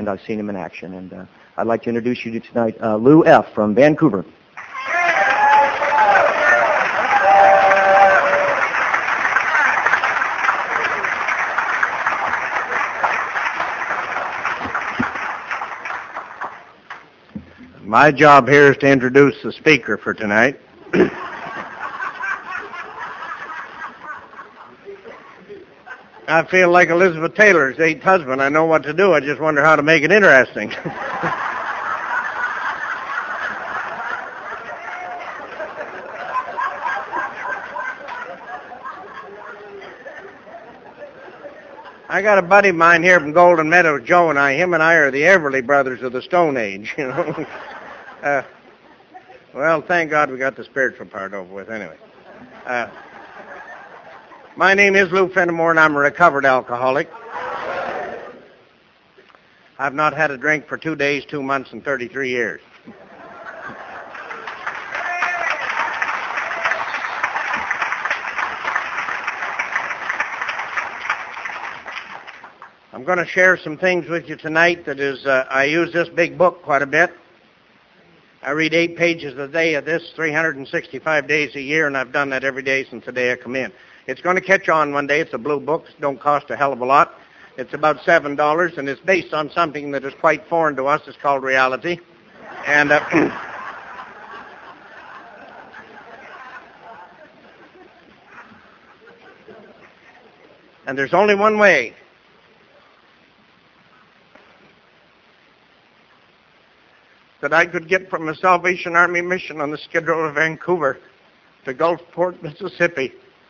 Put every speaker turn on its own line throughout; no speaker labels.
and I've seen him in action. And I'd like to introduce you to tonight Lou F. from Vancouver.
My job here is to introduce the speaker for tonight. I feel like Elizabeth Taylor's eighth husband. I know what to do. I just wonder how to make it interesting. I got a buddy of mine here from Golden Meadows, Joe, and him and I are the Everly Brothers of the Stone Age, you know. Well, thank God we got the spiritual part over with anyway. My name is Lou Fenimore, and I'm a recovered alcoholic. I've not had a drink for 2 days, 2 months, and 33 years. I'm going to share some things with you tonight that is, I use this big book quite a bit. I read 8 pages a day of this, 365 days a year, and I've done that every day since the day I come in. It's going to catch on one day. It's a blue book. It don't cost a hell of a lot. It's about $7, and it's based on something that is quite foreign to us. It's called reality. And and there's only one way that I could get from a Salvation Army mission on the Skid Row of Vancouver to Gulfport, Mississippi.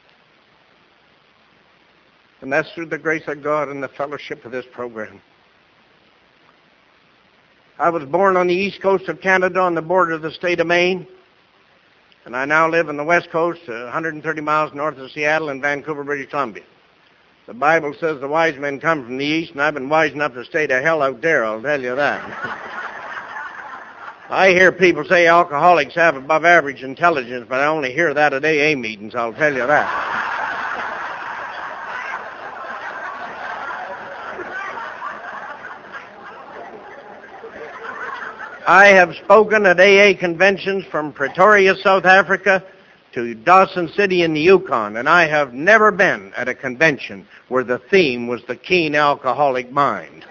And that's through the grace of God and the fellowship of this program. I was born on the east coast of Canada on the border of the state of Maine. And I now live on the west coast, 130 miles north of Seattle in Vancouver, British Columbia. The Bible says the wise men come from the east, and I've been wise enough to stay to hell out there, I'll tell you that. I hear people say alcoholics have above average intelligence, but I only hear that at AA meetings, I'll tell you that. I have spoken at AA conventions from Pretoria, South Africa, to Dawson City in the Yukon, and I have never been at a convention where the theme was the keen alcoholic mind.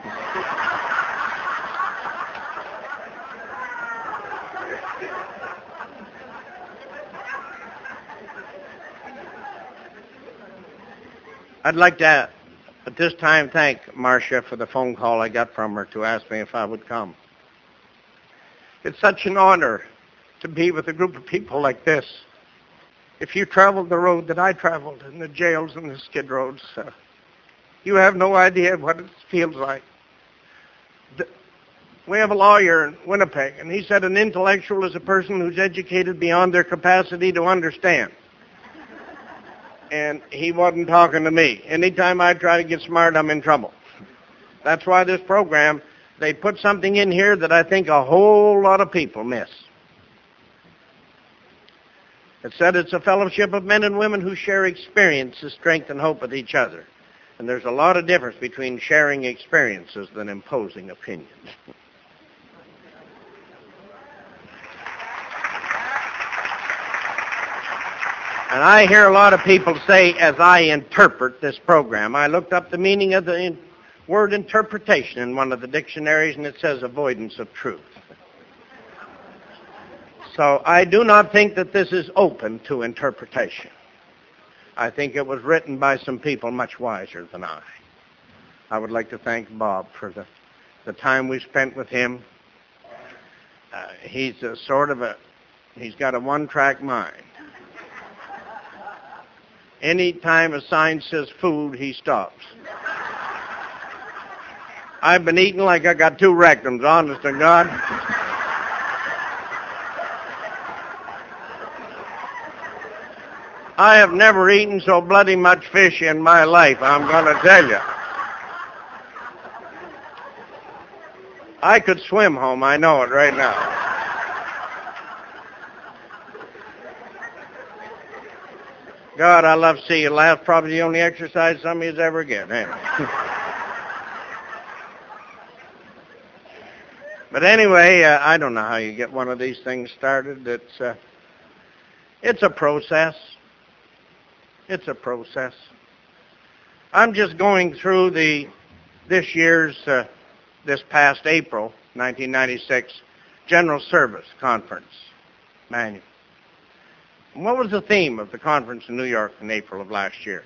I'd like to, at this time, thank Marcia for the phone call I got from her to ask me if I would come. It's such an honor to be with a group of people like this. If you traveled the road that I traveled in the jails and the skid roads, you have no idea what it feels like. We have a lawyer in Winnipeg, and he said an intellectual is a person who's educated beyond their capacity to understand. And he wasn't talking to me. Anytime I try to get smart, I'm in trouble. That's why this program, they put something in here that I think a whole lot of people miss. It said it's a fellowship of men and women who share experiences, strength, and hope with each other. And there's a lot of difference between sharing experiences than imposing opinions. And I hear a lot of people say, as I interpret this program, I looked up the meaning of the word interpretation in one of the dictionaries, and it says avoidance of truth. So I do not think that this is open to interpretation. I think it was written by some people much wiser than I. I would like to thank Bob for the time we spent with him. He's he's got a one-track mind. Any time a sign says food, he stops. I've been eating like I got 2 rectums, honest to God. I have never eaten so bloody much fish in my life, I'm going to tell you. I could swim home, I know it right now. God, I love to see you laugh. Probably the only exercise some of you ever get. Anyway. But anyway, I don't know how you get one of these things started. It's a process. It's a process. I'm just going through this past April, 1996, General Service Conference manual. And what was the theme of the conference in New York in April of last year?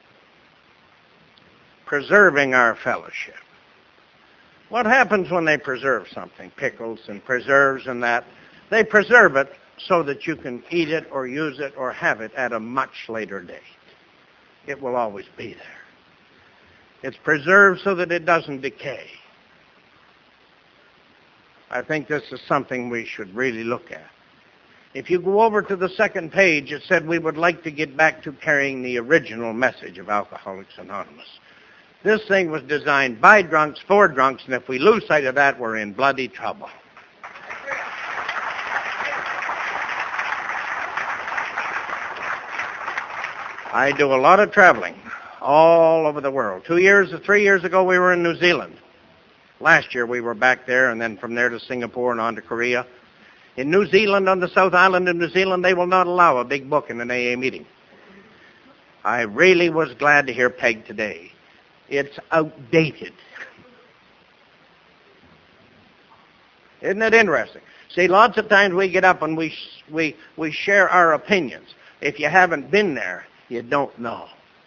Preserving our fellowship. What happens when they preserve something? Pickles and preserves and that. They preserve it so that you can eat it or use it or have it at a much later date. It will always be there. It's preserved so that it doesn't decay. I think this is something we should really look at. If you go over to the second page, it said we would like to get back to carrying the original message of Alcoholics Anonymous. This thing was designed by drunks, for drunks, and if we lose sight of that, we're in bloody trouble. I do a lot of traveling all over the world. 3 years ago, we were in New Zealand. Last year, we were back there, and then from there to Singapore and on to Korea. In New Zealand, on the South Island of New Zealand, they will not allow a big book in an AA meeting. I really was glad to hear Peg today. It's outdated. Isn't it interesting? See, lots of times we get up and we share our opinions. If you haven't been there, you don't know.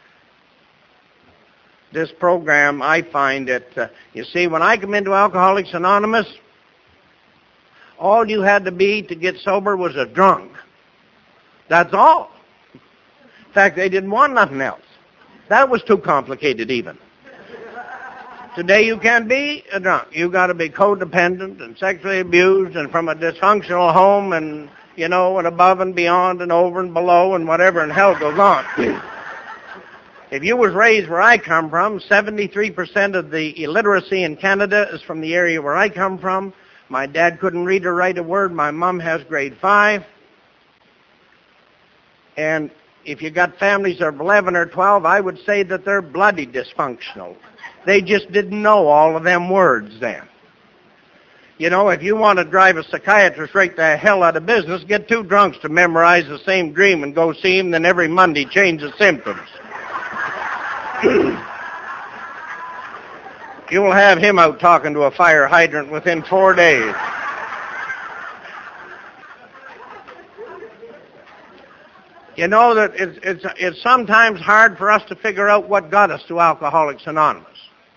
This program, I find it, you see, when I come into Alcoholics Anonymous, all you had to be to get sober was a drunk. That's all. In fact, they didn't want nothing else. That was too complicated even. Today you can't be a drunk. You've got to be codependent and sexually abused and from a dysfunctional home and, and above and beyond and over and below and whatever in hell goes on. If you was raised where I come from, 73% of the illiteracy in Canada is from the area where I come from. My dad couldn't read or write a word. My mom has grade 5. And if you got families of 11 or 12, I would say that they're bloody dysfunctional. They just didn't know all of them words then. If you want to drive a psychiatrist right the hell out of business, get 2 drunks to memorize the same dream and go see him, then every Monday change the symptoms. You will have him out talking to a fire hydrant within 4 days. You know that it's sometimes hard for us to figure out what got us to Alcoholics Anonymous.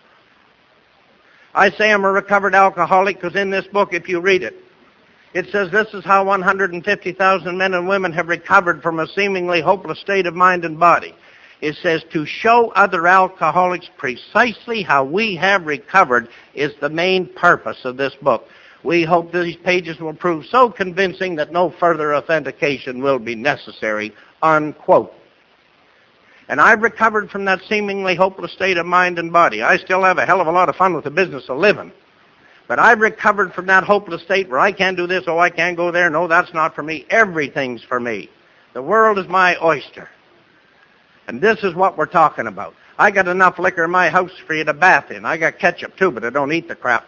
I say I'm a recovered alcoholic because in this book, if you read it, it says this is how 150,000 men and women have recovered from a seemingly hopeless state of mind and body. It says to show other alcoholics precisely how we have recovered is the main purpose of this book. We hope these pages will prove so convincing that no further authentication will be necessary, unquote. And I've recovered from that seemingly hopeless state of mind and body. I still have a hell of a lot of fun with the business of living. But I've recovered from that hopeless state where I can't do this, I can't go there. No, that's not for me. Everything's for me. The world is my oyster. And this is what we're talking about. I got enough liquor in my house for you to bath in. I got ketchup too, but I don't eat the crap.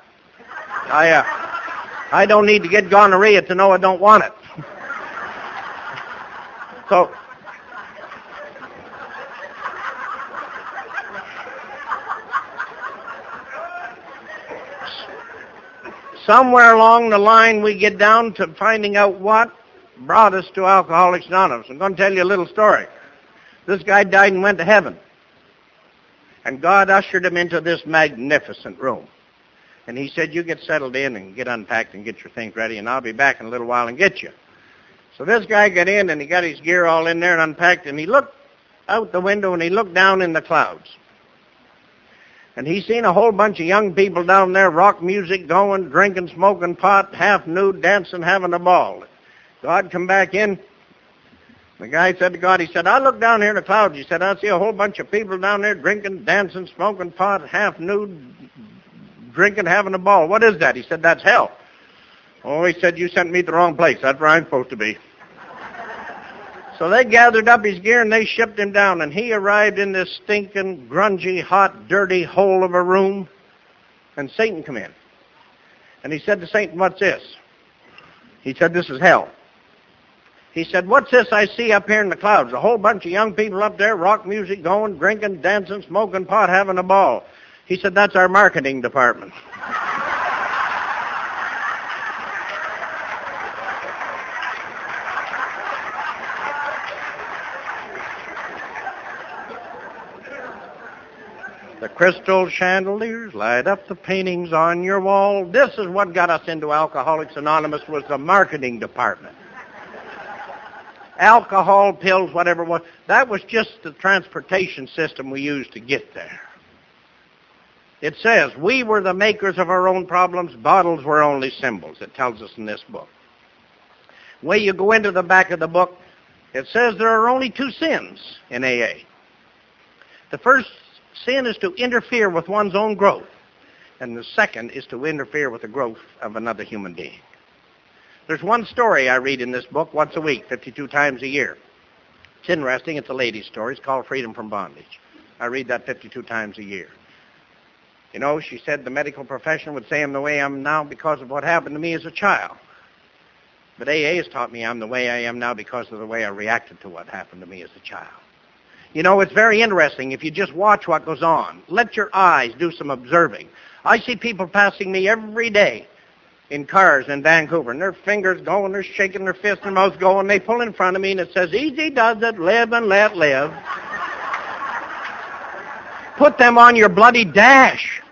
I don't need to get gonorrhea to know I don't want it. So, somewhere along the line we get down to finding out what brought us to Alcoholics Anonymous. I'm going to tell you a little story. This guy died and went to heaven. And God ushered him into this magnificent room. And he said, you get settled in and get unpacked and get your things ready, and I'll be back in a little while and get you. So this guy got in, and he got his gear all in there and unpacked, and he looked out the window, and he looked down in the clouds. And he seen a whole bunch of young people down there, rock music going, drinking, smoking pot, half nude, dancing, having a ball. God come back in. The guy said to God, he said, I look down here in the clouds. He said, I see a whole bunch of people down there drinking, dancing, smoking pot, half nude, drinking, having a ball. What is that? He said, that's hell. Oh, he said, you sent me to the wrong place. That's where I'm supposed to be. So they gathered up his gear and they shipped him down. And he arrived in this stinking, grungy, hot, dirty hole of a room. And Satan come in. And he said to Satan, "What's this?" He said, "This is hell." He said, "What's this I see up here in the clouds? A whole bunch of young people up there, rock music going, drinking, dancing, smoking pot, having a ball." He said, "That's our marketing department." The crystal chandeliers light up the paintings on your wall. This is what got us into Alcoholics Anonymous, was the marketing department. Alcohol, pills, whatever it was, that was just the transportation system we used to get there. It says, we were the makers of our own problems, bottles were only symbols. It tells us in this book. When you go into the back of the book, it says there are only two sins in AA. The first sin is to interfere with one's own growth, and the second is to interfere with the growth of another human being. There's one story I read in this book once a week, 52 times a year. It's interesting. It's a lady's story. It's called Freedom from Bondage. I read that 52 times a year. You know, she said the medical profession would say I'm the way I am now because of what happened to me as a child. But AA has taught me I'm the way I am now because of the way I reacted to what happened to me as a child. You know, it's very interesting if you just watch what goes on. Let your eyes do some observing. I see people passing me every day in cars in Vancouver, and their fingers going, they're shaking their fists, their mouths going, they pull in front of me, and it says, "Easy does it, live and let live." Put them on your bloody dash.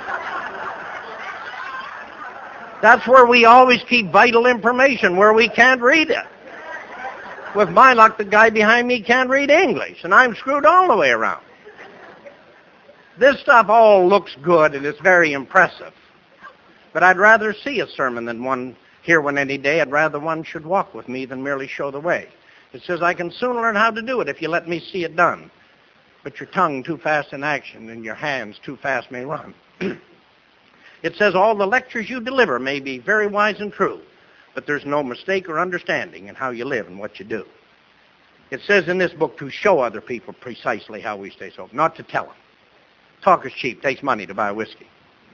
That's where we always keep vital information, where we can't read it. With my luck, the guy behind me can't read English, and I'm screwed all the way around. This stuff all looks good, and it's very impressive. But I'd rather see a sermon than one hear one any day. I'd rather one should walk with me than merely show the way. It says, I can soon learn how to do it if you let me see it done. But your tongue too fast in action, and your hands too fast may run. It says, all the lectures you deliver may be very wise and true, but there's no mistake or understanding in how you live and what you do. It says in this book to show other people precisely how we stay sober, not to tell them. Talk is cheap, takes money to buy whiskey.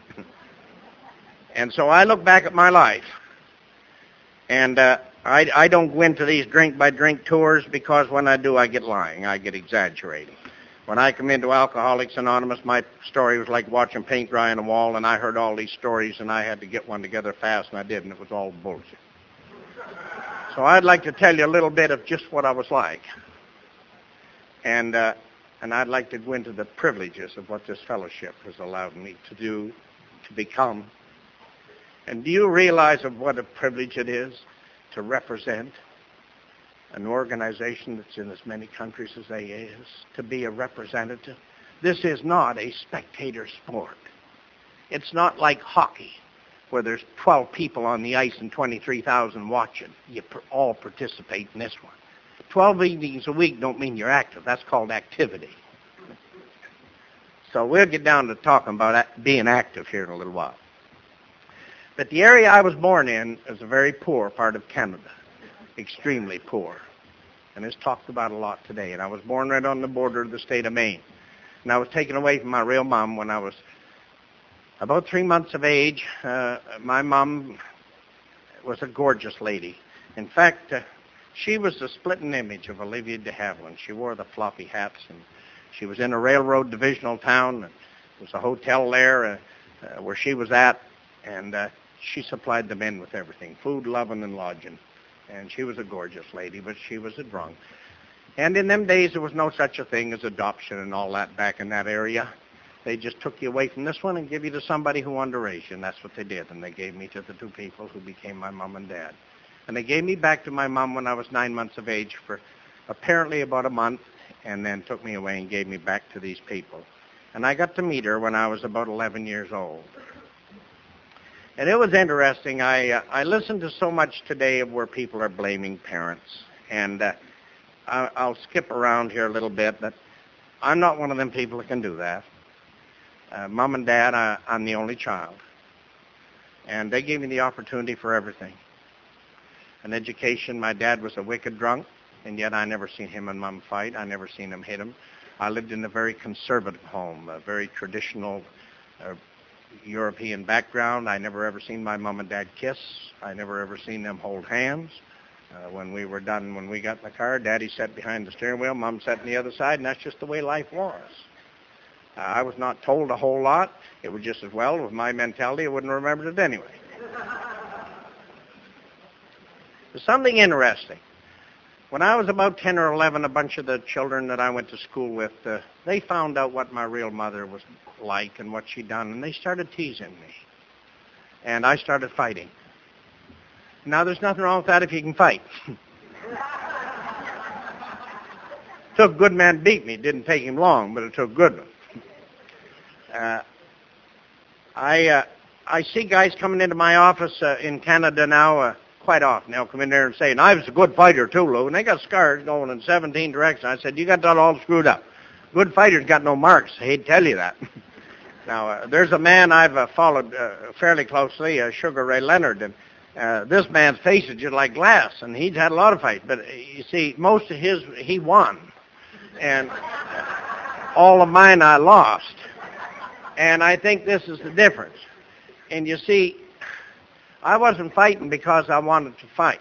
And so I look back at my life, and I don't go into these drink-by-drink tours because when I do, I get lying. I get exaggerating. When I come into Alcoholics Anonymous, my story was like watching paint dry on a wall, and I heard all these stories, and I had to get one together fast, and I did, and it was all bullshit. So I'd like to tell you a little bit of just what I was like. And I'd like to go into the privileges of what this fellowship has allowed me to do, to become. And do you realize of what a privilege it is to represent an organization that's in as many countries as AA is, to be a representative? This is not a spectator sport. It's not like hockey, where there's 12 people on the ice and 23,000 watching. You all participate in this one. 12 evenings a week don't mean you're active. That's called activity. So we'll get down to talking about being active here in a little while. But the area I was born in is a very poor part of Canada, extremely poor. And it's talked about a lot today. And I was born right on the border of the state of Maine. And I was taken away from my real mom when I was about 3 months of age. My mom was a gorgeous lady. In fact, she was the splitting image of Olivia de Havilland. She wore the floppy hats, and she was in a railroad divisional town. There was a hotel there where she was at, and she supplied the men with everything, food, loving, and lodging. And she was a gorgeous lady, but she was a drunk. And in them days, there was no such a thing as adoption and all that back in that area. They just took you away from this one and give you to somebody who underaged you, and that's what they did. And they gave me to the two people who became my mom and dad. And they gave me back to my mom when I was 9 months of age for apparently about a month, and then took me away and gave me back to these people. And I got to meet her when I was about 11 years old. And it was interesting. I listened to so much today of where people are blaming parents. And I'll skip around here a little bit, but I'm not one of them people that can do that. Mom and Dad, I'm the only child. And they gave me the opportunity for everything. An education, my dad was a wicked drunk, and yet I never seen him and Mom fight. I never seen him hit him. I lived in a very conservative home, a very traditional European background. I never ever seen my mom and dad kiss. I never ever seen them hold hands. When we were done, when we got in the car, Daddy sat behind the steering wheel, Mom sat on the other side, and that's just the way life was. I was not told a whole lot. It was just as well with my mentality. I wouldn't have remembered it anyway. There's something interesting. When I was about 10 or 11, a bunch of the children that I went to school with, they found out what my real mother was like and what she'd done, and they started teasing me. And I started fighting. Now, there's nothing wrong with that if you can fight. Took a good man to beat me. It didn't take him long, but it took a good one. I see guys coming into my office in Canada now quite often. They'll come in there and say, and I was a good fighter too, Lou, and they got scars going in 17 directions. I said, you got that all screwed up. Good fighters got no marks. I hate to tell you that. Now, there's a man I've followed fairly closely, Sugar Ray Leonard, and this man's face is just like glass, and he's had a lot of fights. But you see, most of his, he won. And all of mine I lost. And I think this is the difference. And you see, I wasn't fighting because I wanted to fight.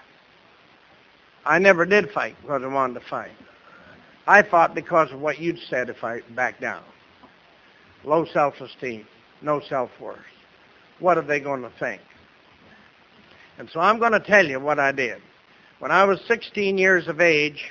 I never did fight because I wanted to fight. I fought because of what you'd said if I backed down. Low self-esteem, no self-worth. What are they going to think? And so I'm going to tell you what I did. When I was 16 years of age,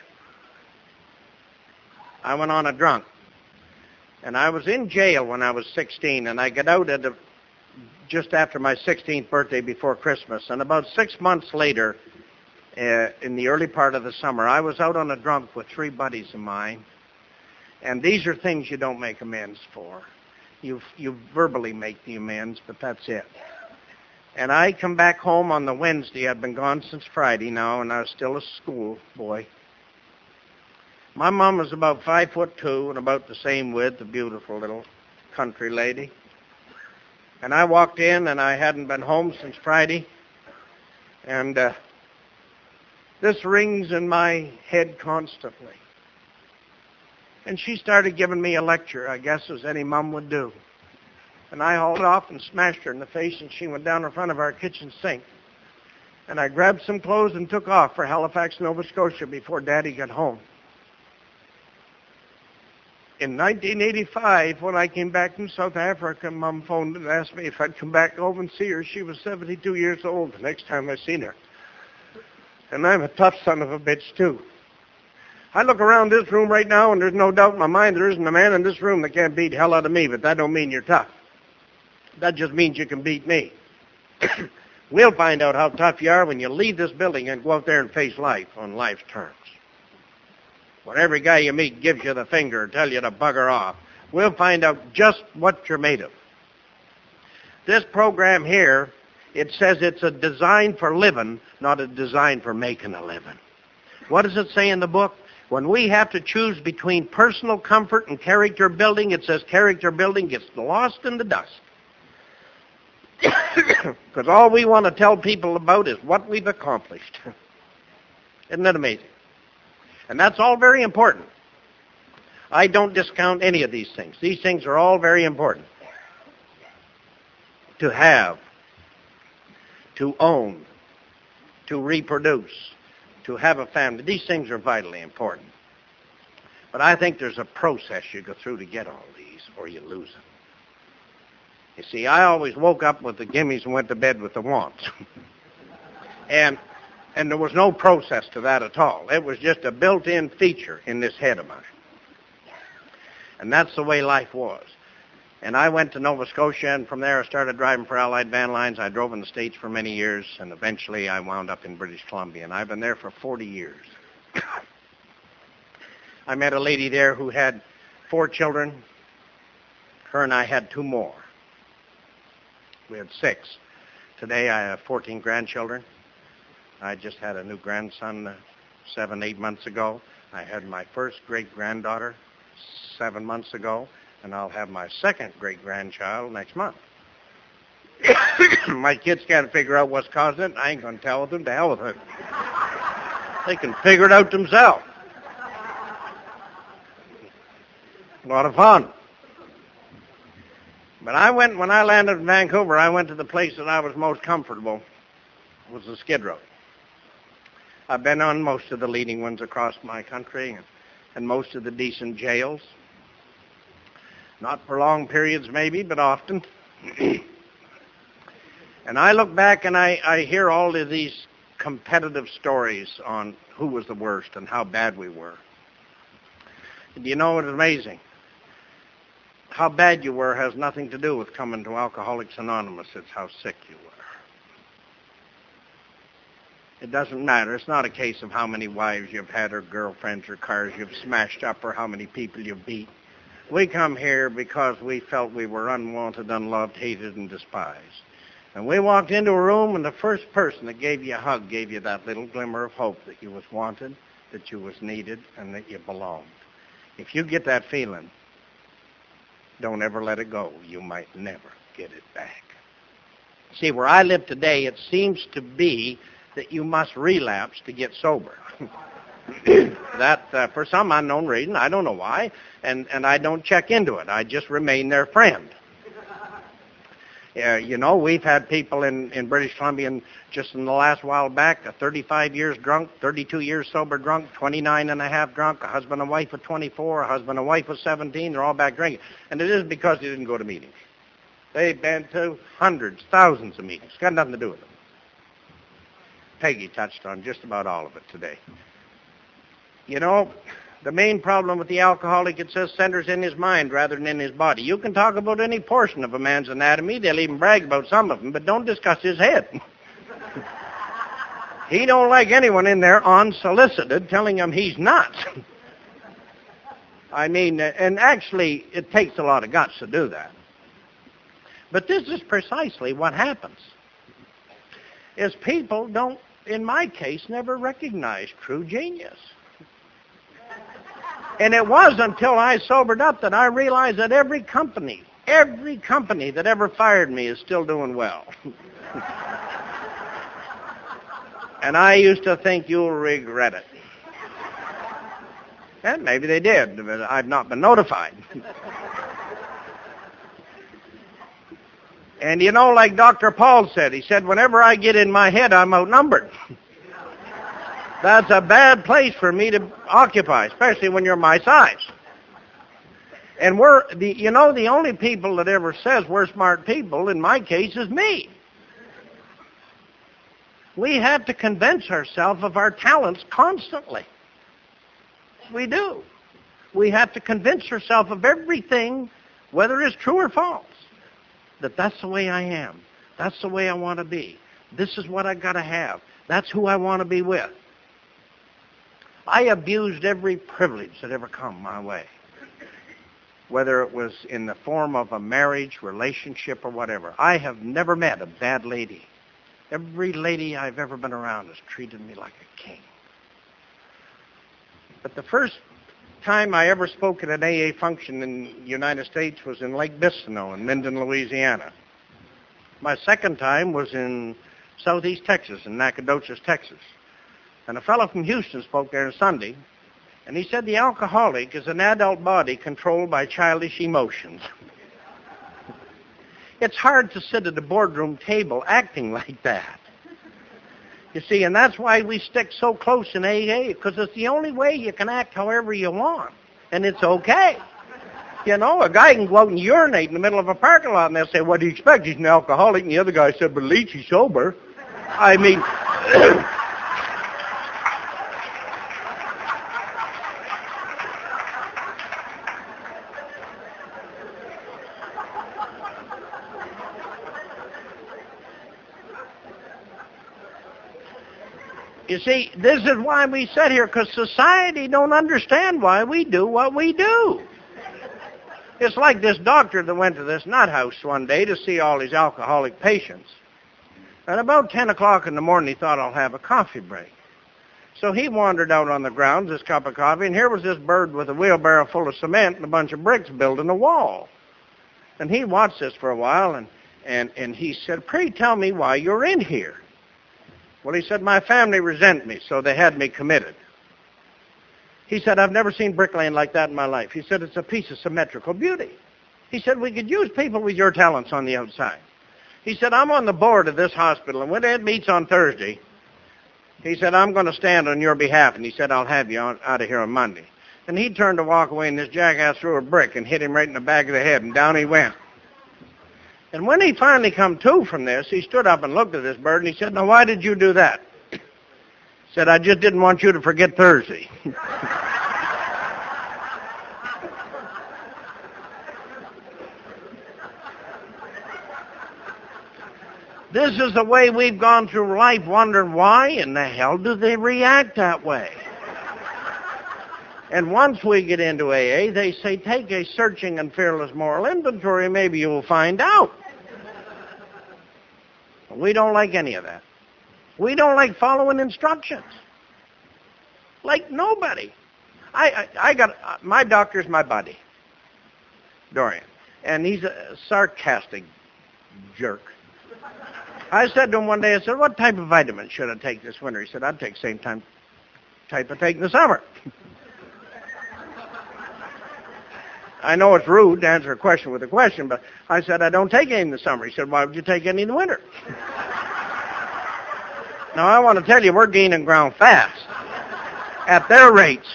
I went on a drunk. And I was in jail when I was 16, and I got out at just after my 16th birthday before Christmas. And about 6 months later, in the early part of the summer, I was out on a drunk with 3 buddies of mine. And these are things you don't make amends for. You verbally make the amends, but that's it. And I come back home on the Wednesday. I'd been gone since Friday now, and I was still a school boy. My mom was about 5'2" and about the same width, a beautiful little country lady. And I walked in, and I hadn't been home since Friday. And this rings in my head constantly. And she started giving me a lecture, I guess, as any mom would do. And I hauled off and smashed her in the face, and she went down in front of our kitchen sink. And I grabbed some clothes and took off for Halifax, Nova Scotia before Daddy got home. In 1985, when I came back from South Africa, Mom phoned and asked me if I'd come back over and see her. She was 72 years old the next time I seen her. And I'm a tough son of a bitch, too. I look around this room right now, and there's no doubt in my mind there isn't a man in this room that can't beat hell out of me, but that don't mean you're tough. That just means you can beat me. We'll find out how tough you are when you leave this building and go out there and face life on life's terms. When every guy you meet gives you the finger and tells you to bugger off, we'll find out just what you're made of. This program here, it says it's a design for living, not a design for making a living. What does it say in the book? When we have to choose between personal comfort and character building, it says character building gets lost in the dust. Because all we want to tell people about is what we've accomplished. Isn't that amazing? And that's all very important. I don't discount any of these things. These things are all very important. To have, to own, to reproduce, to have a family. These things are vitally important. But I think there's a process you go through to get all these, or you lose them. You see, I always woke up with the gimmies and went to bed with the wants. And there was no process to that at all. It was just a built-in feature in this head of mine. And that's the way life was. And I went to Nova Scotia, and from there I started driving for Allied Van Lines. I drove in the States for many years, and eventually I wound up in British Columbia. And I've been there for 40 years. I met a lady there who had 4 children. Her and I had 2 more. We had 6. Today I have 14 grandchildren. I just had a new grandson 7, 8 months ago. I had my first great-granddaughter 7 months ago, and I'll have my second great-grandchild next month. My kids can't figure out what's causing it. I ain't going to tell them. To hell with it. They can figure it out themselves. A lot of fun. But when I landed in Vancouver, I went to the place that I was most comfortable, was the Skid Row. I've been on most of the leading ones across my country and most of the decent jails. Not for long periods maybe, but often. And I look back and I hear all of these competitive stories on who was the worst and how bad we were. And you know, it's amazing. How bad you were has nothing to do with coming to Alcoholics Anonymous. It's how sick you were. It doesn't matter. It's not a case of how many wives you've had or girlfriends or cars you've smashed up or how many people you've beat. We come here because we felt we were unwanted, unloved, hated, and despised. And we walked into a room, and the first person that gave you a hug gave you that little glimmer of hope that you was wanted, that you was needed, and that you belonged. If you get that feeling, don't ever let it go. You might never get it back. See, where I live today, it seems to be that you must relapse to get sober. That, for some unknown reason, I don't know why, and I don't check into it. I just remain their friend. You know, we've had people in British Columbia just in the last while back, 35 years drunk, 32 years sober drunk, 29 and a half drunk, a husband and wife of 24, a husband and wife of 17, they're all back drinking. And it isn't because they didn't go to meetings. They've been to hundreds, thousands of meetings. Got nothing to do with them. Peggy touched on just about all of it today. You know, the main problem with the alcoholic, it says, centers in his mind rather than in his body. You can talk about any portion of a man's anatomy. They'll even brag about some of them, but don't discuss his head. He don't like anyone in there unsolicited telling him he's nuts. I mean, and actually, it takes a lot of guts to do that. But this is precisely what happens, is people don't, in my case, never recognize true genius. And it was until I sobered up that I realized that every company that ever fired me is still doing well. And I used to think you'll regret it. And maybe they did, but I've not been notified. And you know, like Dr. Paul said, he said, whenever I get in my head, I'm outnumbered. That's a bad place for me to occupy, especially when you're my size. And the only people that ever says we're smart people, in my case, is me. We have to convince ourselves of our talents constantly. We do. We have to convince ourselves of everything, whether it's true or false, that that's the way I am. That's the way I want to be. This is what I got to have. That's who I want to be with. I abused every privilege that ever come my way, whether it was in the form of a marriage, relationship, or whatever. I have never met a bad lady. Every lady I've ever been around has treated me like a king. But the first time I ever spoke at an AA function in the United States was in Lake Bistineau in Minden, Louisiana. My second time was in southeast Texas, in Nacogdoches, Texas. And a fellow from Houston spoke there on Sunday, and he said the alcoholic is an adult body controlled by childish emotions. It's hard to sit at a boardroom table acting like that. You see, and that's why we stick so close in AA, because it's the only way you can act however you want, and it's okay. You know, a guy can go out and urinate in the middle of a parking lot, and they'll say, what do you expect? He's an alcoholic. And the other guy said, but at least he's sober. I mean... You see, this is why we sit here, because society don't understand why we do what we do. It's like this doctor that went to this nut house one day to see all his alcoholic patients. And about 10 o'clock in the morning, he thought, I'll have a coffee break. So he wandered out on the grounds, this cup of coffee, and here was this bird with a wheelbarrow full of cement and a bunch of bricks building a wall. And he watched this for a while, and he said, pray tell me why you're in here. Well, he said, my family resent me, so they had me committed. He said, I've never seen bricklaying like that in my life. He said, it's a piece of symmetrical beauty. He said, we could use people with your talents on the outside. He said, I'm on the board of this hospital, and when it meets on Thursday, he said, I'm going to stand on your behalf. And he said, I'll have you out of here on Monday. And he turned to walk away, and this jackass threw a brick and hit him right in the back of the head, and down he went. And when he finally come to from this, he stood up and looked at this bird, and he said, now, why did you do that? He said, I just didn't want you to forget Thursday. This is the way we've gone through life, wondering why in the hell do they react that way? And once we get into AA, they say, take a searching and fearless moral inventory, maybe you will find out. We don't like any of that. We don't like following instructions. Like nobody. My doctor's my buddy, Dorian, and he's a sarcastic jerk. I said to him one day, I said, what type of vitamin should I take this winter? He said, I'd take the same type I take in the summer. I know it's rude to answer a question with a question, but I said, I don't take any in the summer. He said, why would you take any in the winter? Now, I want to tell you, we're gaining ground fast at their rates.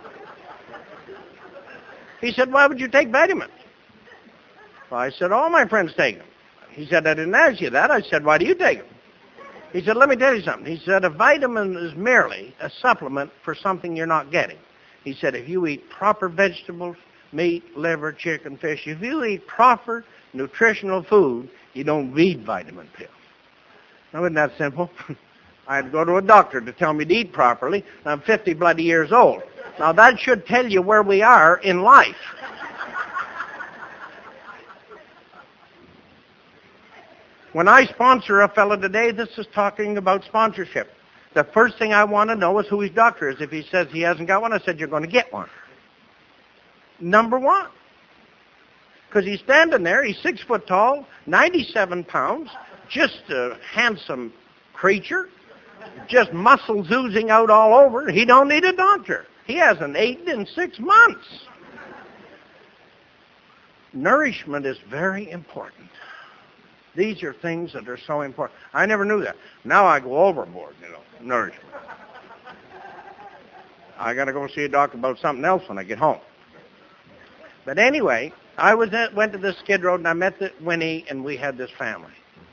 He said, why would you take vitamins? Well, I said, all my friends take them. He said, I didn't ask you that. I said, why do you take them? He said, let me tell you something. He said, a vitamin is merely a supplement for something you're not getting. He said, if you eat proper vegetables, meat, liver, chicken, fish, if you eat proper nutritional food, you don't need vitamin pills. Now, isn't that simple? I had to go to a doctor to tell me to eat properly. I'm 50 bloody years old. Now, that should tell you where we are in life. When I sponsor a fellow today, this is talking about sponsorship. The first thing I want to know is who his doctor is. If he says he hasn't got one, I said, you're going to get one. Number one. Because he's standing there, he's 6 foot tall, 97 pounds, just a handsome creature, just muscles oozing out all over. He don't need a doctor. He hasn't eaten in 6 months. Nourishment is very important. These are things that are so important. I never knew that. Now I go overboard, nourishment. I got to go see a doctor about something else when I get home. But anyway, I went to this Skid Row, and I met Winnie, and we had this family.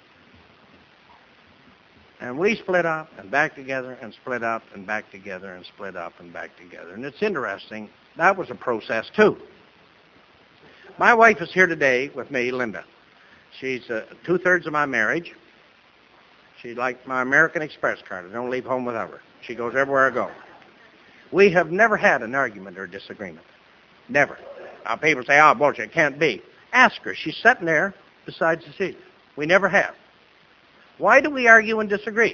And we split up and back together and split up and back together and split up and back together. And it's interesting. That was a process, too. My wife is here today with me, Linda. She's 2/3 of my marriage. She's like my American Express card. I don't leave home without her. She goes everywhere I go. We have never had an argument or disagreement. Never. Now, people say, oh, bullshit, it can't be. Ask her. She's sitting there beside Cecilia. We never have. Why do we argue and disagree?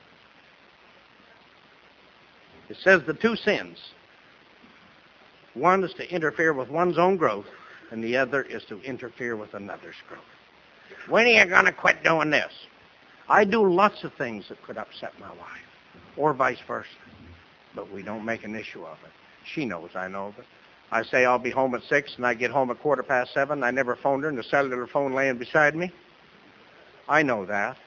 It says the two sins. One is to interfere with one's own growth, and the other is to interfere with another's growth. When are you going to quit doing this? I do lots of things that could upset my wife, or vice versa, but we don't make an issue of it. She knows I know of it. I say I'll be home at 6, and I get home at 7:15. I never phoned her, and the cellular phone laying beside me. I know that.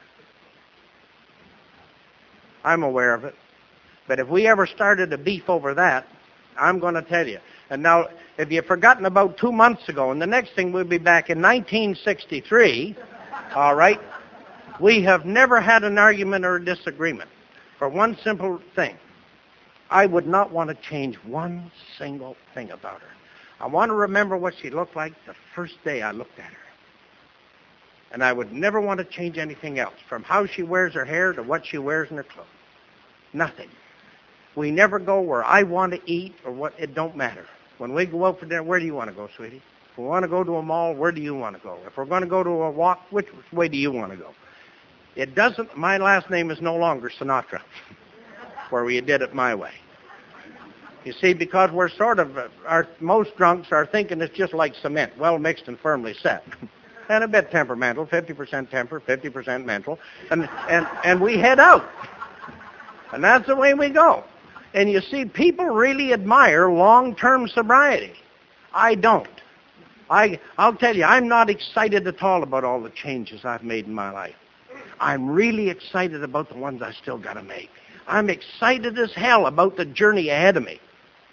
I'm aware of it. But if we ever started a beef over that, I'm going to tell you. And now, if you've forgotten about 2 months ago, and the next thing we'll be back in 1963, all right, we have never had an argument or a disagreement for one simple thing. I would not want to change one single thing about her. I want to remember what she looked like the first day I looked at her. And I would never want to change anything else, from how she wears her hair to what she wears in her clothes. Nothing. We never go where I want to eat or what, it don't matter. When we go out for dinner, where do you want to go, sweetie? If we want to go to a mall, where do you want to go? If we're going to go to a walk, which way do you want to go? It doesn't, my last name is no longer Sinatra, where we did it my way. You see, because we're sort of, most drunks are thinking it's just like cement, well mixed and firmly set. And a bit temperamental, 50% temper, 50% mental, and we head out. And that's the way we go. And you see, people really admire long-term sobriety. I don't. I'll tell you, I'm not excited at all about all the changes I've made in my life. I'm really excited about the ones I still got to make. I'm excited as hell about the journey ahead of me.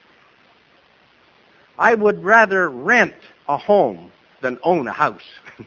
I would rather rent a home than own a house.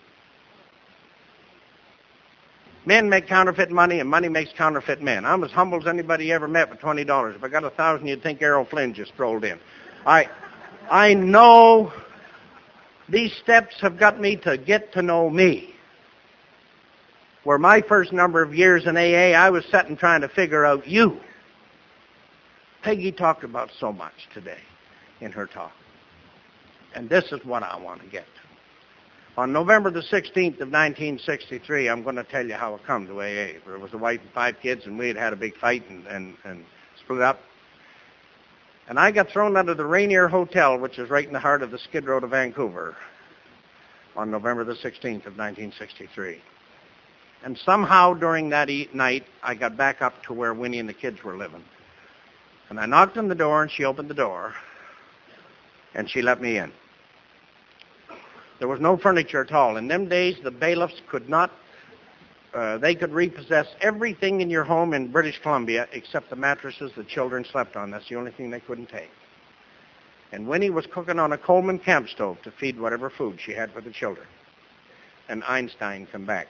Men make counterfeit money, and money makes counterfeit men. I'm as humble as anybody you ever met with $20. If I got 1,000, you'd think Errol Flynn just strolled in. I know these steps have got me to get to know me. Where my first number of years in AA, I was sitting trying to figure out you. Peggy talked about so much today in her talk. And this is what I want to get to. On November the 16th of 1963, I'm going to tell you how I come to AA. There was a wife and 5 kids, and we had a big fight and split up. And I got thrown out of the Rainier Hotel, which is right in the heart of the Skid Row to Vancouver, on November the 16th of 1963. And somehow during that night, I got back up to where Winnie and the kids were living. And I knocked on the door, and she opened the door, and she let me in. There was no furniture at all. In them days, the bailiffs could not, they could repossess everything in your home in British Columbia except the mattresses the children slept on. That's the only thing they couldn't take. And Winnie was cooking on a Coleman camp stove to feed whatever food she had for the children. And Einstein come back.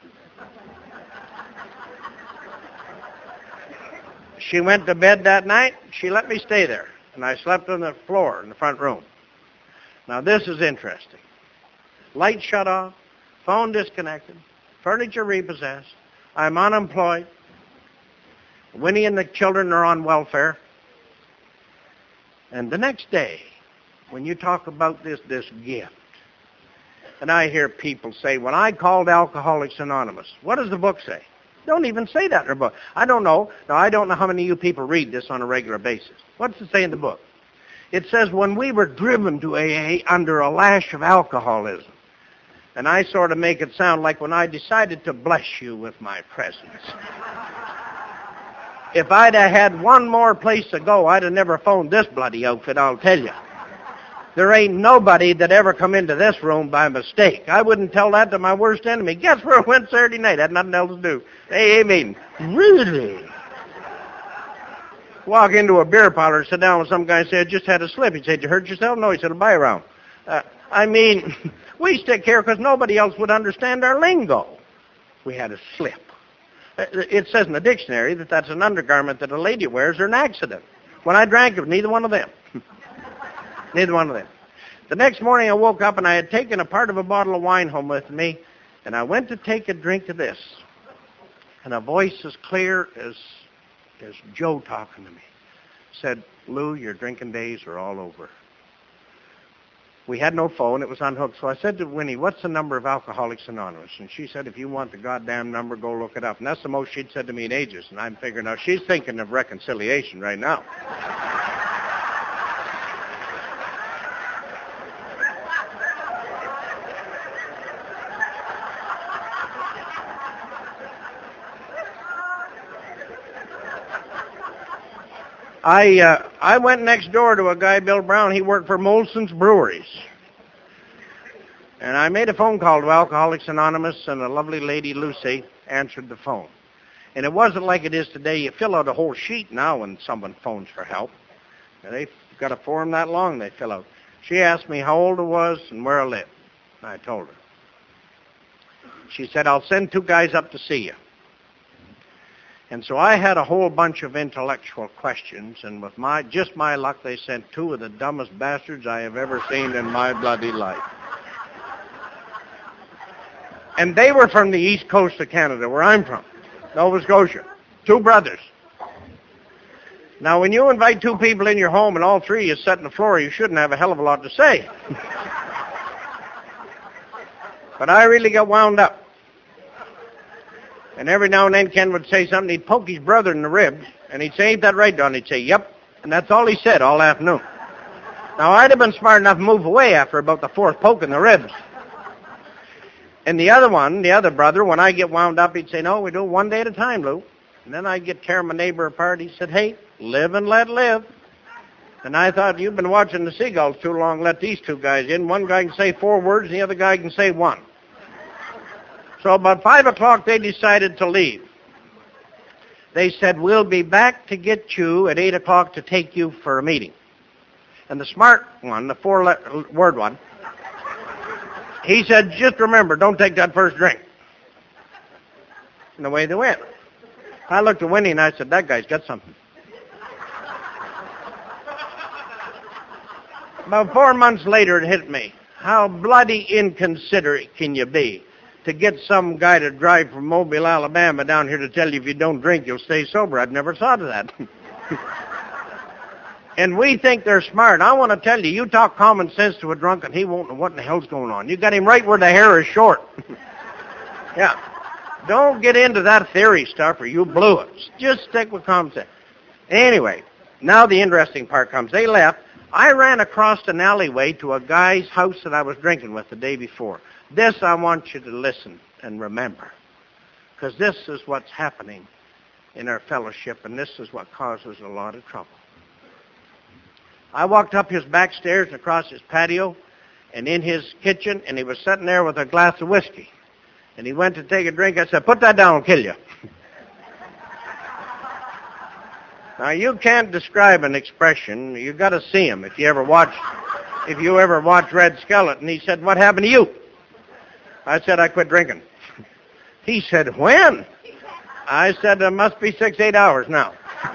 She went to bed that night. She let me stay there. And I slept on the floor in the front room. Now, this is interesting. Light shut off, phone disconnected, furniture repossessed. I'm unemployed. Winnie and the children are on welfare. And the next day, when you talk about this gift, and I hear people say, when I called Alcoholics Anonymous, what does the book say? Don't even say that in their book. I don't know. Now, I don't know how many of you people read this on a regular basis. What's it say in the book? It says, when we were driven to AA under a lash of alcoholism. And I sort of make it sound like when I decided to bless you with my presence. If I'd have had one more place to go, I'd have never phoned this bloody outfit, I'll tell you. There ain't nobody that ever come into this room by mistake. I wouldn't tell that to my worst enemy. Guess where I went Saturday night? Had nothing else to do. AA meeting. Really? Walk into a beer parlor, sit down with some guy and say, I just had a slip. He said, you hurt yourself? No, he said, I'll buy a round. We stick here because nobody else would understand our lingo. We had a slip. It says in the dictionary that that's an undergarment that a lady wears or an accident. When I drank it, neither one of them. Neither one of them. The next morning I woke up and I had taken a part of a bottle of wine home with me, and I went to take a drink of this. And a voice as clear as Joe talking to me said, Lou, your drinking days are all over. We had no phone. It was unhooked. So I said to Winnie, what's the number of Alcoholics Anonymous? And she said, if you want the goddamn number, go look it up. And that's the most she'd said to me in ages. And I'm figuring now she's thinking of reconciliation right now. I went next door to a guy, Bill Brown. He worked for Molson's Breweries. And I made a phone call to Alcoholics Anonymous, and a lovely lady, Lucy, answered the phone. And it wasn't like it is today. You fill out a whole sheet now when someone phones for help. And they've got a form that long they fill out. She asked me how old I was and where I lived. And I told her. She said, I'll send 2 guys up to see you. And so I had a whole bunch of intellectual questions, and with just my luck, they sent 2 of the dumbest bastards I have ever seen in my bloody life. And they were from the east coast of Canada, where I'm from, Nova Scotia. 2 brothers. Now, when you invite 2 people in your home and all 3 of you sit on the floor, you shouldn't have a hell of a lot to say. But I really got wound up. And every now and then Ken would say something. He'd poke his brother in the ribs, and he'd say, ain't that right, Don? He'd say, yep. And that's all he said all afternoon. Now, I'd have been smart enough to move away after about the 4th poke in the ribs. And the other brother, when I get wound up, he'd say, no, we do it one day at a time, Lou. And then I'd get tearing my neighbor apart. He said, hey, live and let live. And I thought, you've been watching the seagulls too long, let these two guys in. One guy can say 4 words, and the other guy can say 1. So about 5 o'clock, they decided to leave. They said, we'll be back to get you at 8 o'clock to take you for a meeting. And the smart one, the 4-word one, he said, just remember, don't take that first drink. And away they went. I looked at Winnie and I said, that guy's got something. About 4 months later, it hit me. How bloody inconsiderate can you be to get some guy to drive from Mobile, Alabama down here to tell you if you don't drink, you'll stay sober? I'd never thought of that. And we think they're smart. I want to tell you, you talk common sense to a drunk and he won't know what in the hell's going on. You got him right where the hair is short. Yeah. Don't get into that theory stuff or you blew it. Just stick with common sense. Anyway, now the interesting part comes. They left. I ran across an alleyway to a guy's house that I was drinking with the day before. This I want you to listen and remember, because this is what's happening in our fellowship, and this is what causes a lot of trouble. I walked up his back stairs and across his patio and in his kitchen, and he was sitting there with a glass of whiskey. And he went to take a drink. I said, put that down, I'll kill you. Now, you can't describe an expression. You've got to see him if you ever watch Red Skeleton. He said, what happened to you? I said, I quit drinking. He said, when? I said, it must be 6, 8 hours now.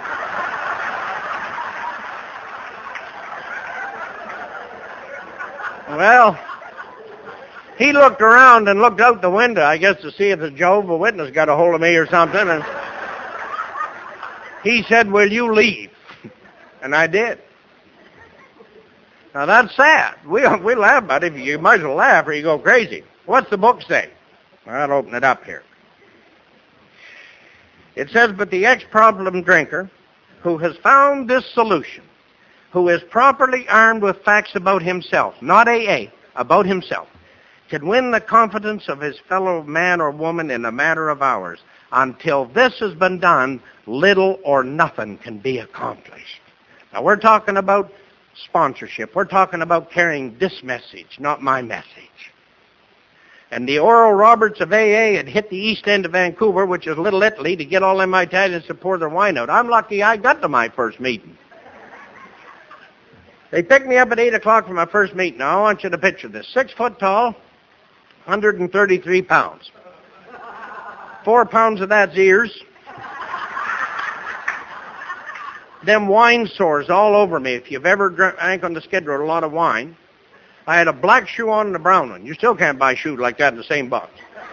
Well, he looked around and looked out the window, I guess, to see if the Jehovah's Witness got a hold of me or something, and he said, will you leave? And I did. Now, that's sad. We laugh about it. You might as well laugh or you go crazy. What's the book say? I'll open it up here. It says, but the ex-problem drinker who has found this solution, who is properly armed with facts about himself, not AA, about himself, can win the confidence of his fellow man or woman in a matter of hours. Until this has been done, little or nothing can be accomplished. Now, we're talking about sponsorship. We're talking about carrying this message, not my message. And the Oral Roberts of AA had hit the east end of Vancouver, which is Little Italy, to get all them Italians to pour their wine out. I'm lucky I got to my first meeting. They picked me up at 8 o'clock for my first meeting. Now, I want you to picture this. 6 foot tall, 133 pounds. 4 pounds of that's ears. Them wine sores all over me. If you've ever drank on the Skid Row a lot of wine, I had a black shoe on and a brown one. You still can't buy shoes like that in the same box.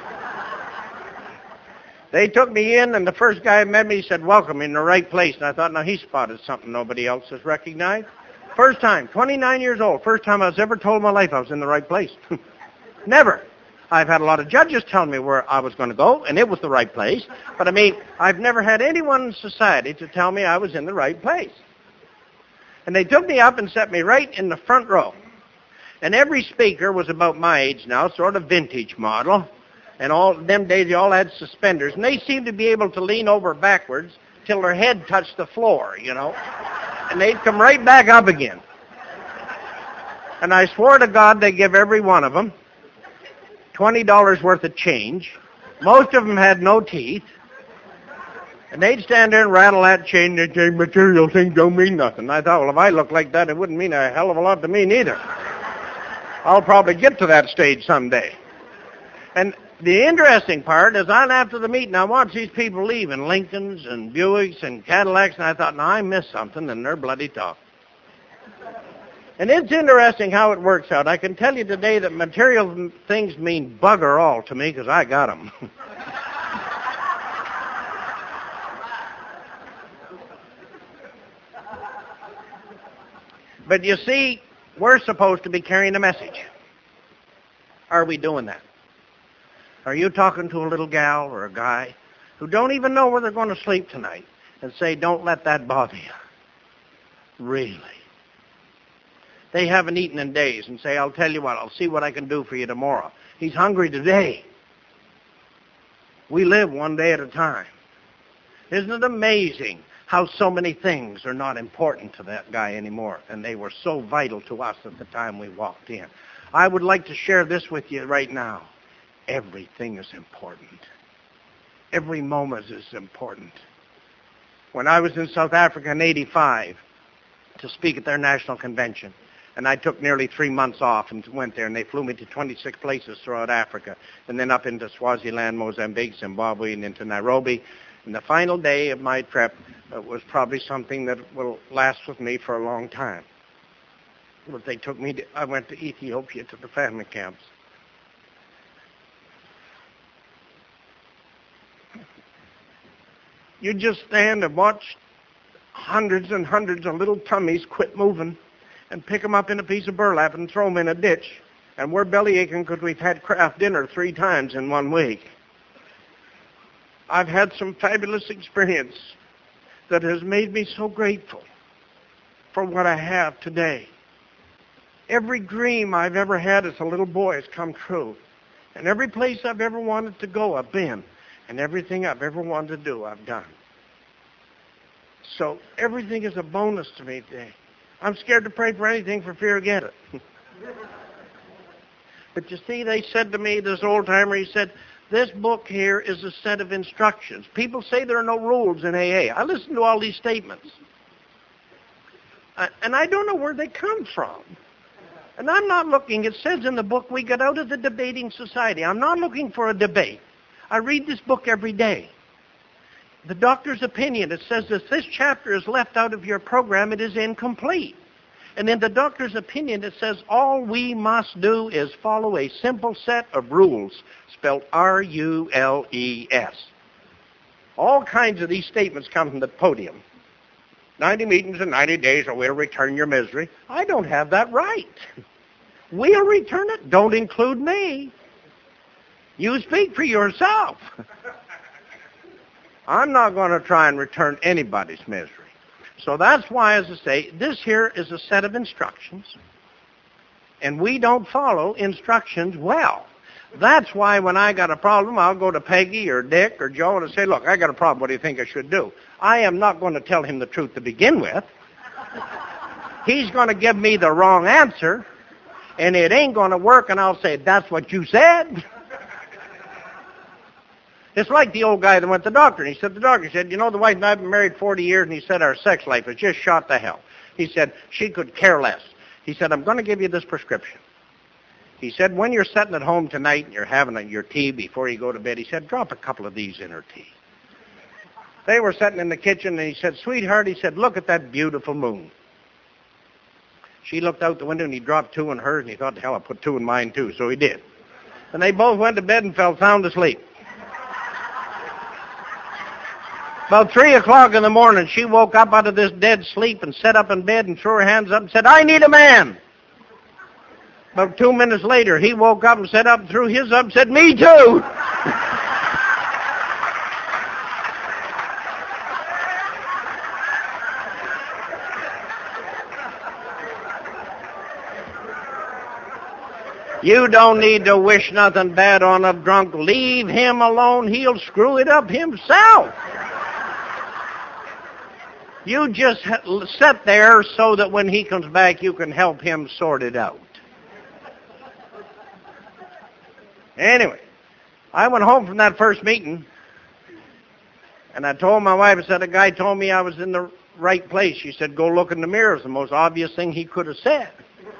They took me in, and the first guy who met me said, welcome, in the right place. And I thought, now he spotted something nobody else has recognized. First time, 29 years old, first time I was ever told in my life I was in the right place. Never. I've had a lot of judges tell me where I was going to go, and it was the right place. But, I mean, I've never had anyone in society to tell me I was in the right place. And they took me up and set me right in the front row. And every speaker was about my age now, sort of vintage model. And all them days, they all had suspenders. And they seemed to be able to lean over backwards till their head touched the floor, you know. And they'd come right back up again. And I swore to God they give every one of them $20 worth of change. Most of them had no teeth. And they'd stand there and rattle that chain. They'd say, material things don't mean nothing. I thought, well, if I looked like that, it wouldn't mean a hell of a lot to me neither. I'll probably get to that stage someday. And the interesting part is after the meeting, I watched these people leave in Lincolns and Buicks and Cadillacs, and I thought, now I missed something, and they're bloody tough. And it's interesting how it works out. I can tell you today that material things mean bugger all to me because I got them. But you see, we're supposed to be carrying a message. Are we doing that? Are you talking to a little gal or a guy who don't even know where they're going to sleep tonight and say, don't let that bother you? Really? They haven't eaten in days and say, I'll tell you what, I'll see what I can do for you tomorrow. He's hungry today. We live one day at a time. Isn't it amazing how so many things are not important to that guy anymore, and they were so vital to us at the time we walked in. I would like to share this with you right now. Everything is important. Every moment is important. When I was in South Africa in '85 to speak at their national convention, and I took nearly 3 months off and went there, and they flew me to 26 places throughout Africa, and then up into Swaziland, Mozambique, Zimbabwe, and into Nairobi. And the final day of my trip was probably something that will last with me for a long time. But I went to Ethiopia to the family camps. You just stand and watch hundreds and hundreds of little tummies quit moving and pick them up in a piece of burlap and throw them in a ditch. And we're belly aching because we've had Kraft dinner 3 times in 1 week. I've had some fabulous experience that has made me so grateful for what I have today. Every dream I've ever had as a little boy has come true. And every place I've ever wanted to go, I've been. And everything I've ever wanted to do, I've done. So everything is a bonus to me today. I'm scared to pray for anything for fear of get it. But you see, they said to me, this old timer, he said, this book here is a set of instructions. People say there are no rules in AA. I listen to all these statements. And I don't know where they come from. And I'm not looking, it says in the book, we got out of the debating society. I'm not looking for a debate. I read this book every day. The doctor's opinion, it says if this chapter is left out of your program, it is incomplete. And in the doctor's opinion, it says all we must do is follow a simple set of rules, spelled R-U-L-E-S. All kinds of these statements come from the podium. 90 meetings in 90 days, or we'll return your misery. I don't have that right. We'll return it. Don't include me. You speak for yourself. I'm not going to try and return anybody's misery. So that's why, as I say, this here is a set of instructions, and we don't follow instructions well. That's why when I got a problem, I'll go to Peggy or Dick or Joe and say, look, I got a problem. What do you think I should do? I am not going to tell him the truth to begin with. He's going to give me the wrong answer, and it ain't going to work, and I'll say, that's what you said. It's like the old guy that went to the doctor, and the doctor said, you know, the wife and I have been married 40 years, and he said, our sex life is just shot to hell. He said, she could care less. He said, I'm going to give you this prescription. He said, when you're sitting at home tonight and you're having your tea before you go to bed, he said, drop a couple of these in her tea. They were sitting in the kitchen, and he said, sweetheart, he said, look at that beautiful moon. She looked out the window, and he dropped 2 in hers, and he thought, hell, I'll put 2 in mine, too. So he did. And they both went to bed and fell sound asleep. About 3 o'clock in the morning, she woke up out of this dead sleep and sat up in bed and threw her hands up and said, I need a man. About 2 minutes later, he woke up and sat up and threw his up and said, me too. You don't need to wish nothing bad on a drunk. Leave him alone. He'll screw it up himself. You just sit there so that when he comes back, you can help him sort it out. Anyway, I went home from that first meeting, and I told my wife, I said, a guy told me I was in the right place. She said, go look in the mirror. It's the most obvious thing he could have said.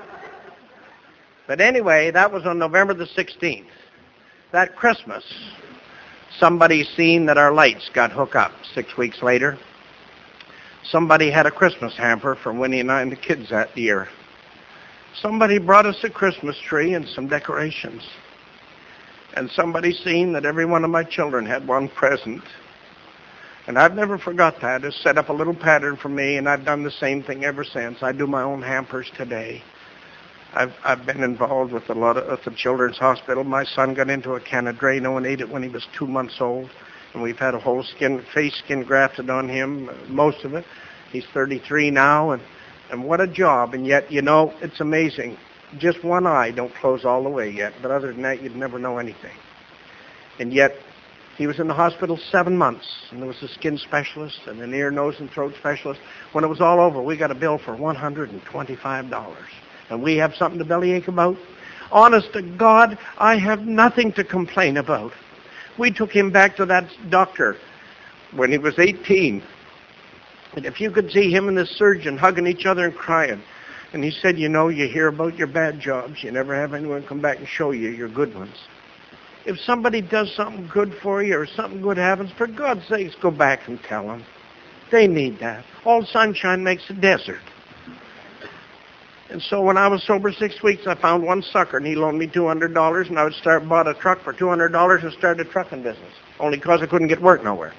But anyway, that was on November the 16th. That Christmas, somebody seen that our lights got hooked up 6 weeks later. Somebody had a Christmas hamper for Winnie and I and the kids that year. Somebody brought us a Christmas tree and some decorations. And somebody seen that every one of my children had one present. And I've never forgot that. It's set up a little pattern for me, and I've done the same thing ever since. I do my own hampers today. I've been involved with a lot of the Children's Hospital. My son got into a can of Drano and ate it when he was 2 months old. And we've had a whole face skin grafted on him, most of it. He's 33 now, and what a job. And yet, you know, it's amazing. Just one eye don't close all the way yet. But other than that, you'd never know anything. And yet, He was in the hospital 7 months, and there was a skin specialist and an ear, nose, and throat specialist. When it was all over, we got a bill for $125. And we have something to bellyache about? Honest to God, I have nothing to complain about. We took him back to that doctor when he was 18. And if you could see him and the surgeon hugging each other and crying. And he said, you know, you hear about your bad jobs. You never have anyone come back and show you your good ones. If somebody does something good for you or something good happens, for God's sakes, go back and tell them. They need that. All sunshine makes a desert. And so when I was sober 6 weeks, I found one sucker, and he loaned me $200, and I would bought a truck for $200 and started a trucking business, only because I couldn't get work nowhere.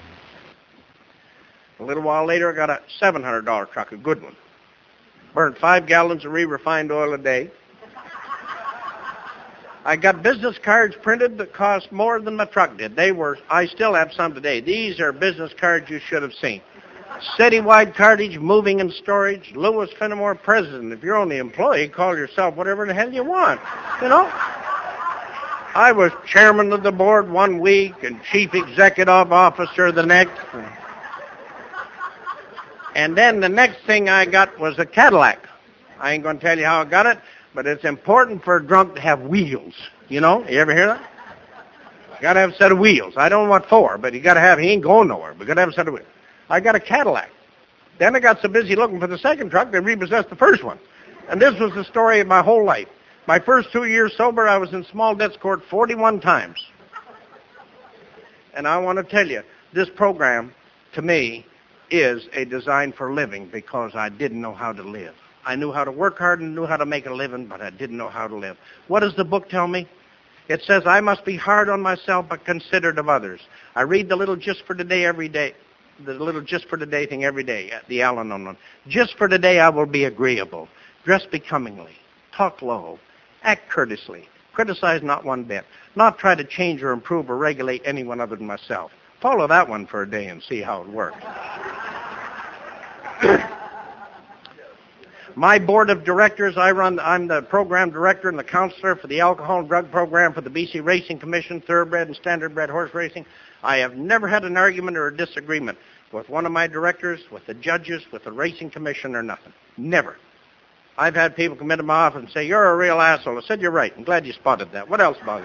A little while later, I got a $700 truck, a good one. Burned 5 gallons of re-refined oil a day. I got business cards printed that cost more than my truck did. I still have some today. These are business cards you should have seen. Citywide cartage, moving and storage, Louis Fenimore, president. If you're only employee, call yourself whatever the hell you want. You know? I was chairman of the board one week and chief executive officer the next. And then the next thing I got was a Cadillac. I ain't going to tell you how I got it, but it's important for a drunk to have wheels. You know? You ever hear that? You got to have a set of wheels. I don't know what for, but he ain't going nowhere. But you got to have a set of wheels. I got a Cadillac. Then I got so busy looking for the second truck, they repossessed the first one. And this was the story of my whole life. My first 2 years sober, I was in small debts court 41 times. And I want to tell you, this program, to me, is a design for living because I didn't know how to live. I knew how to work hard and knew how to make a living, but I didn't know how to live. What does the book tell me? It says I must be hard on myself but considerate of others. I read the little Just for Today every day. The little Just for Today thing every day, the Al-Anon one. Just for today I will be agreeable, dress becomingly, talk low, act courteously, criticize not one bit, not try to change or improve or regulate anyone other than myself. Follow that one for a day and see how it works. My board of directors, I'm the program director and the counselor for the alcohol and drug program for the BC Racing Commission, thoroughbred and standardbred horse racing. I have never had an argument or a disagreement with one of my directors, with the judges, with the racing commission, or nothing. Never. I've had people come into my office and say, you're a real asshole. I said, you're right. I'm glad you spotted that. What else bothers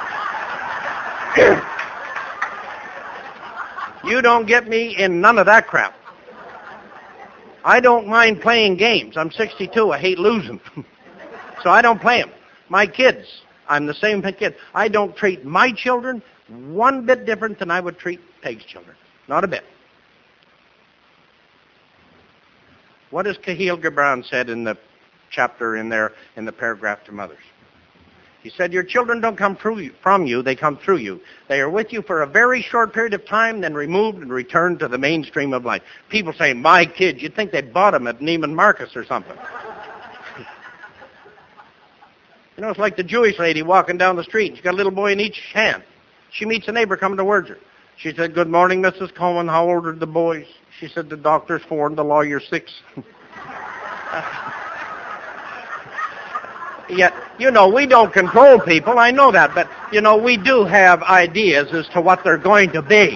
you? You don't get me in none of that crap. I don't mind playing games. I'm 62. I hate losing. So I don't play them. My kids, I'm the same kid. I don't treat my children one bit different than I would treat Peg's children. Not a bit. What has Cahill Gibran said in the chapter in there, in the paragraph to mothers? He said, your children don't come from you, they come through you. They are with you for a very short period of time, then removed and returned to the mainstream of life. People say, my kids, you'd think they bought them at Neiman Marcus or something. You know, it's like the Jewish lady walking down the street. She's got a little boy in each hand. She meets a neighbor coming towards her. She said, good morning, Mrs. Cohen. How old are the boys? She said, the doctor's 4 and the lawyer's 6. Yet, you know, we don't control people. I know that. But, you know, we do have ideas as to what they're going to be.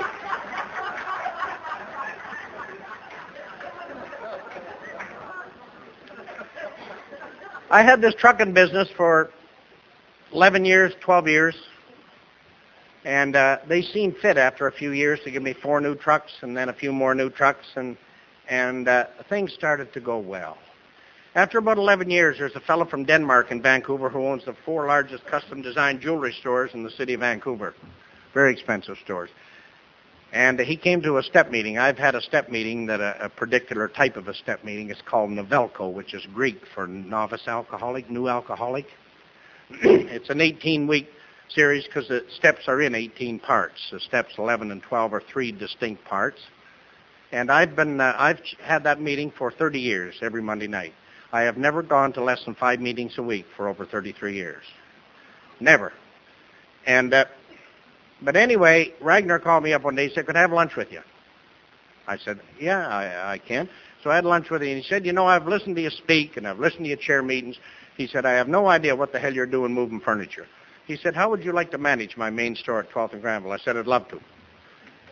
I had this trucking business for 11 years, 12 years. And they seemed fit after a few years to give me 4 new trucks and then a few more new trucks. And things started to go well. After about 11 years, there's a fellow from Denmark in Vancouver who owns the 4 largest custom-designed jewelry stores in the city of Vancouver. Very expensive stores. And he came to a step meeting. I've had a step meeting that a particular type of a step meeting is called Novelco, which is Greek for novice alcoholic, new alcoholic. It's an 18-week series because the steps are in 18 parts. The steps 11 and 12 are 3 distinct parts. And I've had that meeting for 30 years, every Monday night. I have never gone to less than 5 meetings a week for over 33 years. Never. And but anyway, Ragnar called me up one day. He said, could I have lunch with you? I said, yeah, I can. So I had lunch with him, and he said, you know, I've listened to you speak, and I've listened to you chair meetings. He said, I have no idea what the hell you're doing moving furniture. He said, how would you like to manage my main store at 12th and Granville? I said, I'd love to.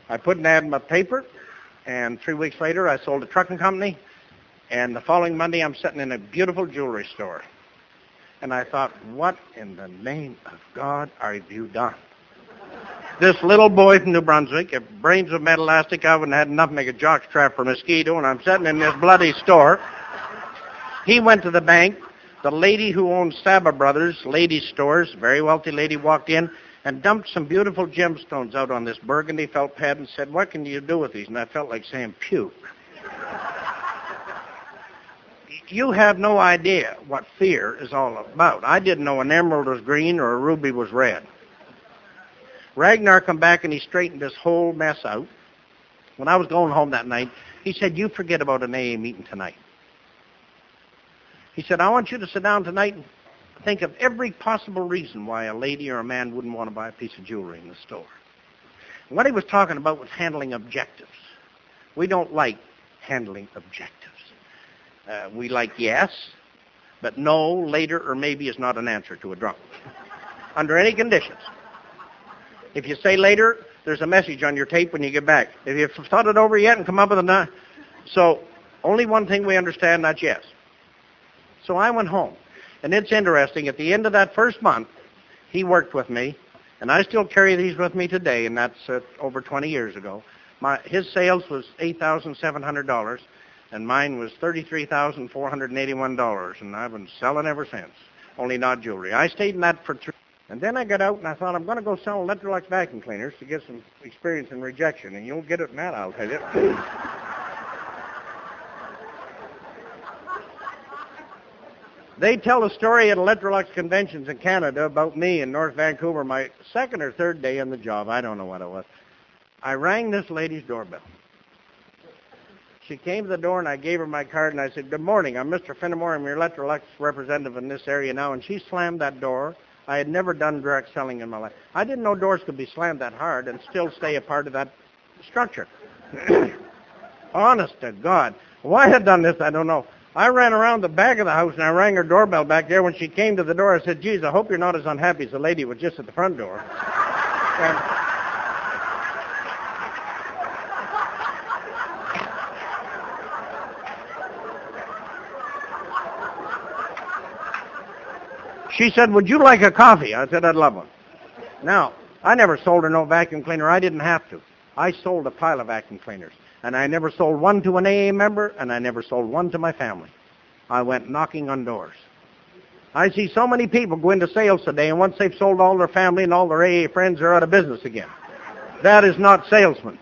I put an ad in my paper, and 3 weeks later I sold a trucking company, and the following Monday I'm sitting in a beautiful jewelry store. And I thought, what in the name of God have you done? This little boy from New Brunswick, brains of metal elastic oven, had enough to make a jockstrap for a mosquito, and I'm sitting in this bloody store. He went to the bank. The lady who owned Saba Brothers, ladies' stores, very wealthy lady, walked in and dumped some beautiful gemstones out on this burgundy felt pad and said, what can you do with these? And I felt like saying, puke. You have no idea what fear is all about. I didn't know an emerald was green or a ruby was red. Ragnar come back and he straightened this whole mess out. When I was going home that night, he said, you forget about an AA meeting tonight. He said, I want you to sit down tonight and think of every possible reason why a lady or a man wouldn't want to buy a piece of jewelry in the store. And what he was talking about was handling objectives. We don't like handling objectives. We like yes, but no, later, or maybe is not an answer to a drunk. Under any conditions. If you say later, there's a message on your tape when you get back. If you've thought it over yet and come up with a no. So only one thing we understand, that's yes. So I went home. And it's interesting, at the end of that first month, he worked with me, and I still carry these with me today, and that's over 20 years ago. His sales was $8,700, and mine was $33,481, and I've been selling ever since, only not jewelry. I stayed in that for 3 years. And then I got out, and I thought, I'm going to go sell Electrolux vacuum cleaners to get some experience in rejection, and you'll get it in that, I'll tell you. They tell a story at Electrolux conventions in Canada about me in North Vancouver, my second or third day on the job. I don't know what it was. I rang this lady's doorbell. She came to the door, and I gave her my card, and I said, good morning, I'm Mr. Finnemore. I'm your Electrolux representative in this area now. And she slammed that door. I had never done direct selling in my life. I didn't know doors could be slammed that hard and still stay a part of that structure. Honest to God. Why I had done this, I don't know. I ran around the back of the house, and I rang her doorbell back there. When she came to the door, I said, geez, I hope you're not as unhappy as the lady was just at the front door. And she said, would you like a coffee? I said, I'd love one. Now, I never sold her no vacuum cleaner. I didn't have to. I sold a pile of vacuum cleaners. And I never sold one to an AA member, and I never sold one to my family. I went knocking on doors. I see so many people go into sales today, and once they've sold all their family and all their AA friends, they're out of business again. That is not salesman.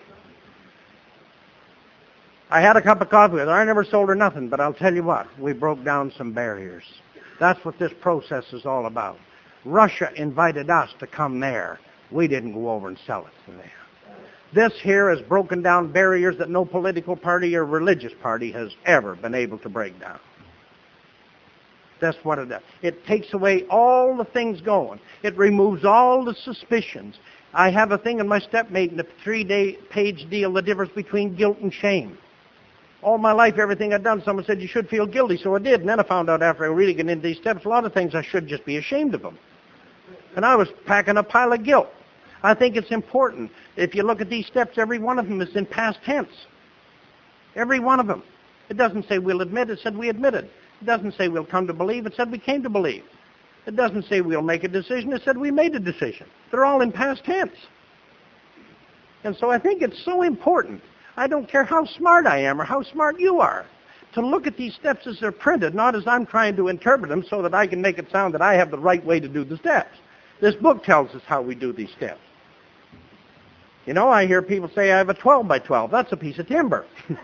I had a cup of coffee with her. I never sold her nothing, but I'll tell you what, we broke down some barriers. That's what this process is all about. Russia invited us to come there. We didn't go over and sell it to them. This here has broken down barriers that no political party or religious party has ever been able to break down. That's what it does. It takes away all the things going. It removes all the suspicions. I have a thing in my stepmate in a 3-page deal, the difference between guilt and shame. All my life, everything I'd done, someone said you should feel guilty, so I did. And then I found out after I really got into these steps, a lot of things I should just be ashamed of them. And I was packing a pile of guilt. I think it's important. If you look at these steps, every one of them is in past tense. Every one of them. It doesn't say we'll admit, it said we admitted. It doesn't say we'll come to believe, it said we came to believe. It doesn't say we'll make a decision, it said we made a decision. They're all in past tense. And so I think it's so important. I don't care how smart I am or how smart you are, to look at these steps as they're printed, not as I'm trying to interpret them so that I can make it sound that I have the right way to do the steps. This book tells us how we do these steps. You know, I hear people say I have a 12 by 12. That's a piece of timber.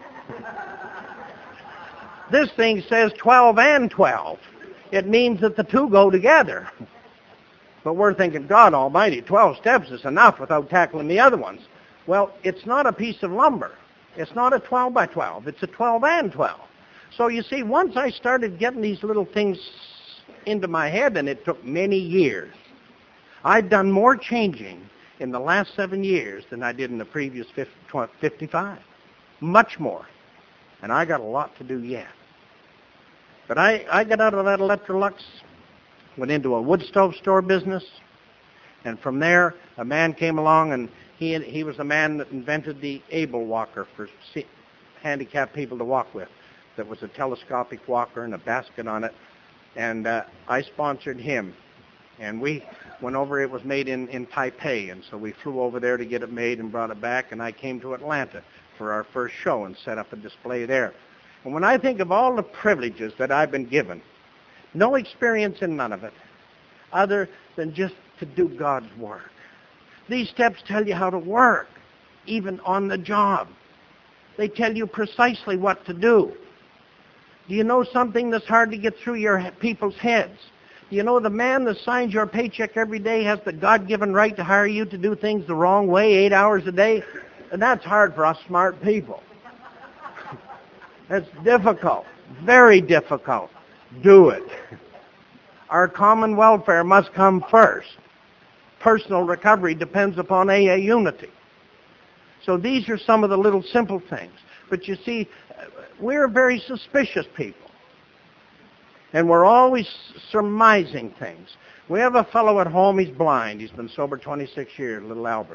This thing says 12 and 12. It means that the two go together. But we're thinking, God almighty, 12 steps is enough without tackling the other ones. Well, it's not a piece of lumber. It's not a 12 by 12. It's a 12 and 12. So you see, once I started getting these little things into my head, and it took many years, I've done more changing in the last 7 years than I did in the previous 55. Much more. And I got a lot to do yet. But I got out of that Electrolux, went into a wood stove store business, and from there a man came along and He was the man that invented the Able Walker for handicapped people to walk with. That was a telescopic walker and a basket on it. And I sponsored him. And we went over. It was made in Taipei. And so we flew over there to get it made and brought it back. And I came to Atlanta for our first show and set up a display there. And when I think of all the privileges that I've been given, no experience in none of it, other than just to do God's work. These steps tell you how to work, even on the job. They tell you precisely what to do. Do you know something that's hard to get through your people's heads? Do you know the man that signs your paycheck every day has the God-given right to hire you to do things the wrong way 8 hours a day? And that's hard for us smart people. It's difficult, very difficult. Do it. Our common welfare must come first. Personal recovery depends upon AA unity. So these are some of the little simple things. But you see, we're very suspicious people. And we're always surmising things. We have a fellow at home, he's blind. He's been sober 26 years, little Albert.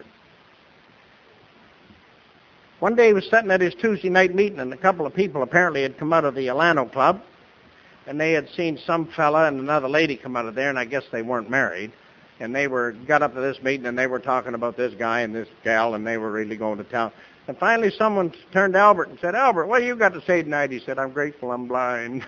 One day he was sitting at his Tuesday night meeting, and a couple of people apparently had come out of the Alano Club, and they had seen some fella and another lady come out of there, and I guess they weren't married. And they got up to this meeting, and they were talking about this guy and this gal, and they were really going to town. And finally someone turned to Albert and said, "Albert, what have you got to say tonight?" He said, "I'm grateful I'm blind."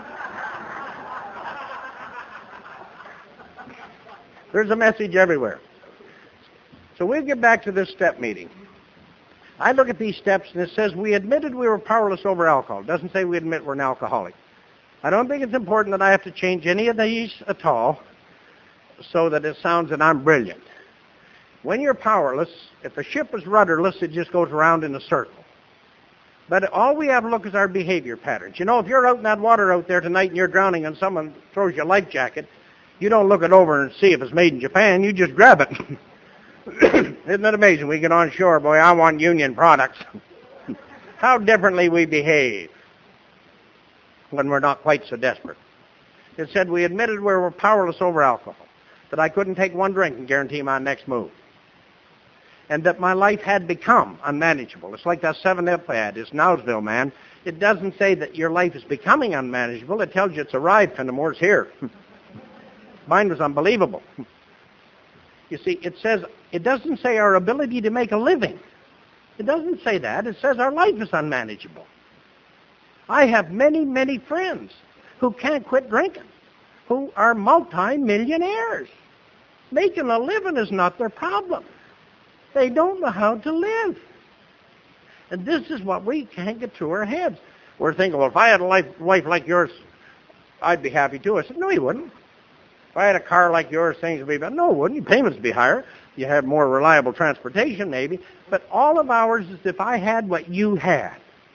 There's a message everywhere. So we'll get back to this step meeting. I look at these steps, and it says we admitted we were powerless over alcohol. It doesn't say we admit we're an alcoholic. I don't think it's important that I have to change any of these at all so that it sounds that I'm brilliant. When you're powerless, if a ship is rudderless, it just goes around in a circle. But all we have to look is our behavior patterns. You know, if you're out in that water out there tonight and you're drowning and someone throws you a life jacket, you don't look it over and see if it's made in Japan. You just grab it. Isn't it amazing? We get on shore, boy, I want Union products. How differently we behave when we're not quite so desperate. It said we admitted we were powerless over alcohol, that I couldn't take one drink and guarantee my next move, and that my life had become unmanageable. It's like that 7-Up ad, it's Nowsville, man. It doesn't say that your life is becoming unmanageable. It tells you it's arrived and the more's here. Mine was unbelievable. You see, it doesn't say our ability to make a living. It doesn't say that. It says our life is unmanageable. I have many, many friends who can't quit drinking, who are multi-millionaires. Making a living is not their problem. They don't know how to live. And this is what we can't get through our heads. We're thinking, well, if I had a wife like yours, I'd be happy too. I said, no, you wouldn't. If I had a car like yours, things would be better. No, it wouldn't. Your payments would be higher. You have more reliable transportation, maybe. But all of ours is if I had what you had.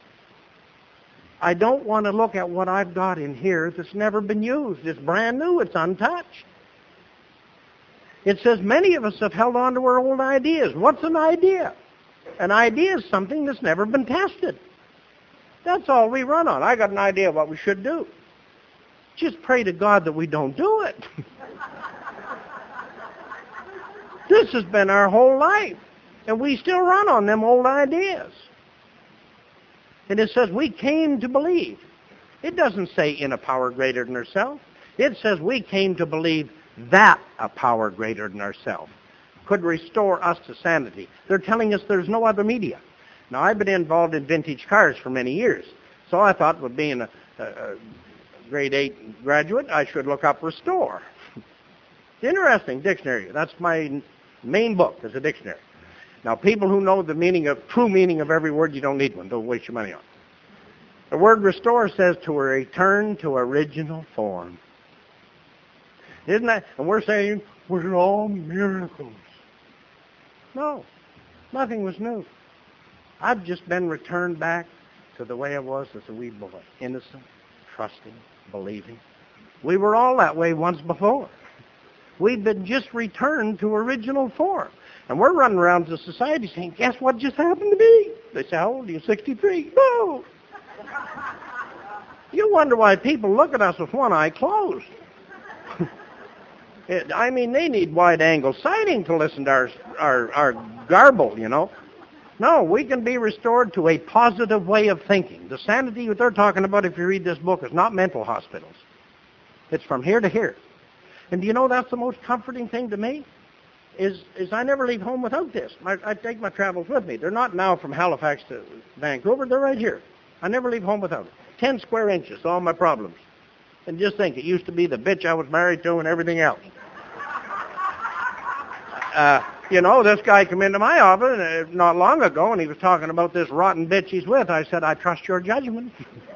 I don't want to look at what I've got in here that's never been used. It's brand new. It's untouched. It says many of us have held on to our old ideas. What's an idea? An idea is something that's never been tested. That's all we run on. I got an idea of what we should do. Just pray to God that we don't do it. This has been our whole life. And we still run on them old ideas. And it says we came to believe. It doesn't say in a power greater than ourselves. It says we came to believe that a power greater than ourselves could restore us to sanity. They're telling us there's no other media. Now, I've been involved in vintage cars for many years. So I thought, with being a grade 8 graduate, I should look up Restore. Interesting dictionary. That's my main book, is a dictionary. Now, people who know the true meaning of every word, you don't need one. Don't waste your money on it. The word restore says to return to original form. Isn't that? And we're saying we're all miracles. No, nothing was new. I've just been returned back to the way I was as a wee boy. Innocent, trusting, believing. We were all that way once before. We've been just returned to original form. And we're running around to society saying, guess what just happened to me? They say, how old are you? 63. No! You wonder why people look at us with one eye closed. I mean, they need wide-angle sighting to listen to our garble, you know. No, we can be restored to a positive way of thinking. The sanity that they're talking about, if you read this book, is not mental hospitals. It's from here to here. And do you know that's the most comforting thing to me? Is I never leave home without this. I take my travels with me. They're not now from Halifax to Vancouver. They're right here. I never leave home without it. 10 square inches, all my problems. And just think, it used to be the bitch I was married to and everything else. You know, this guy came into my office not long ago, and he was talking about this rotten bitch he's with. I said, I trust your judgment.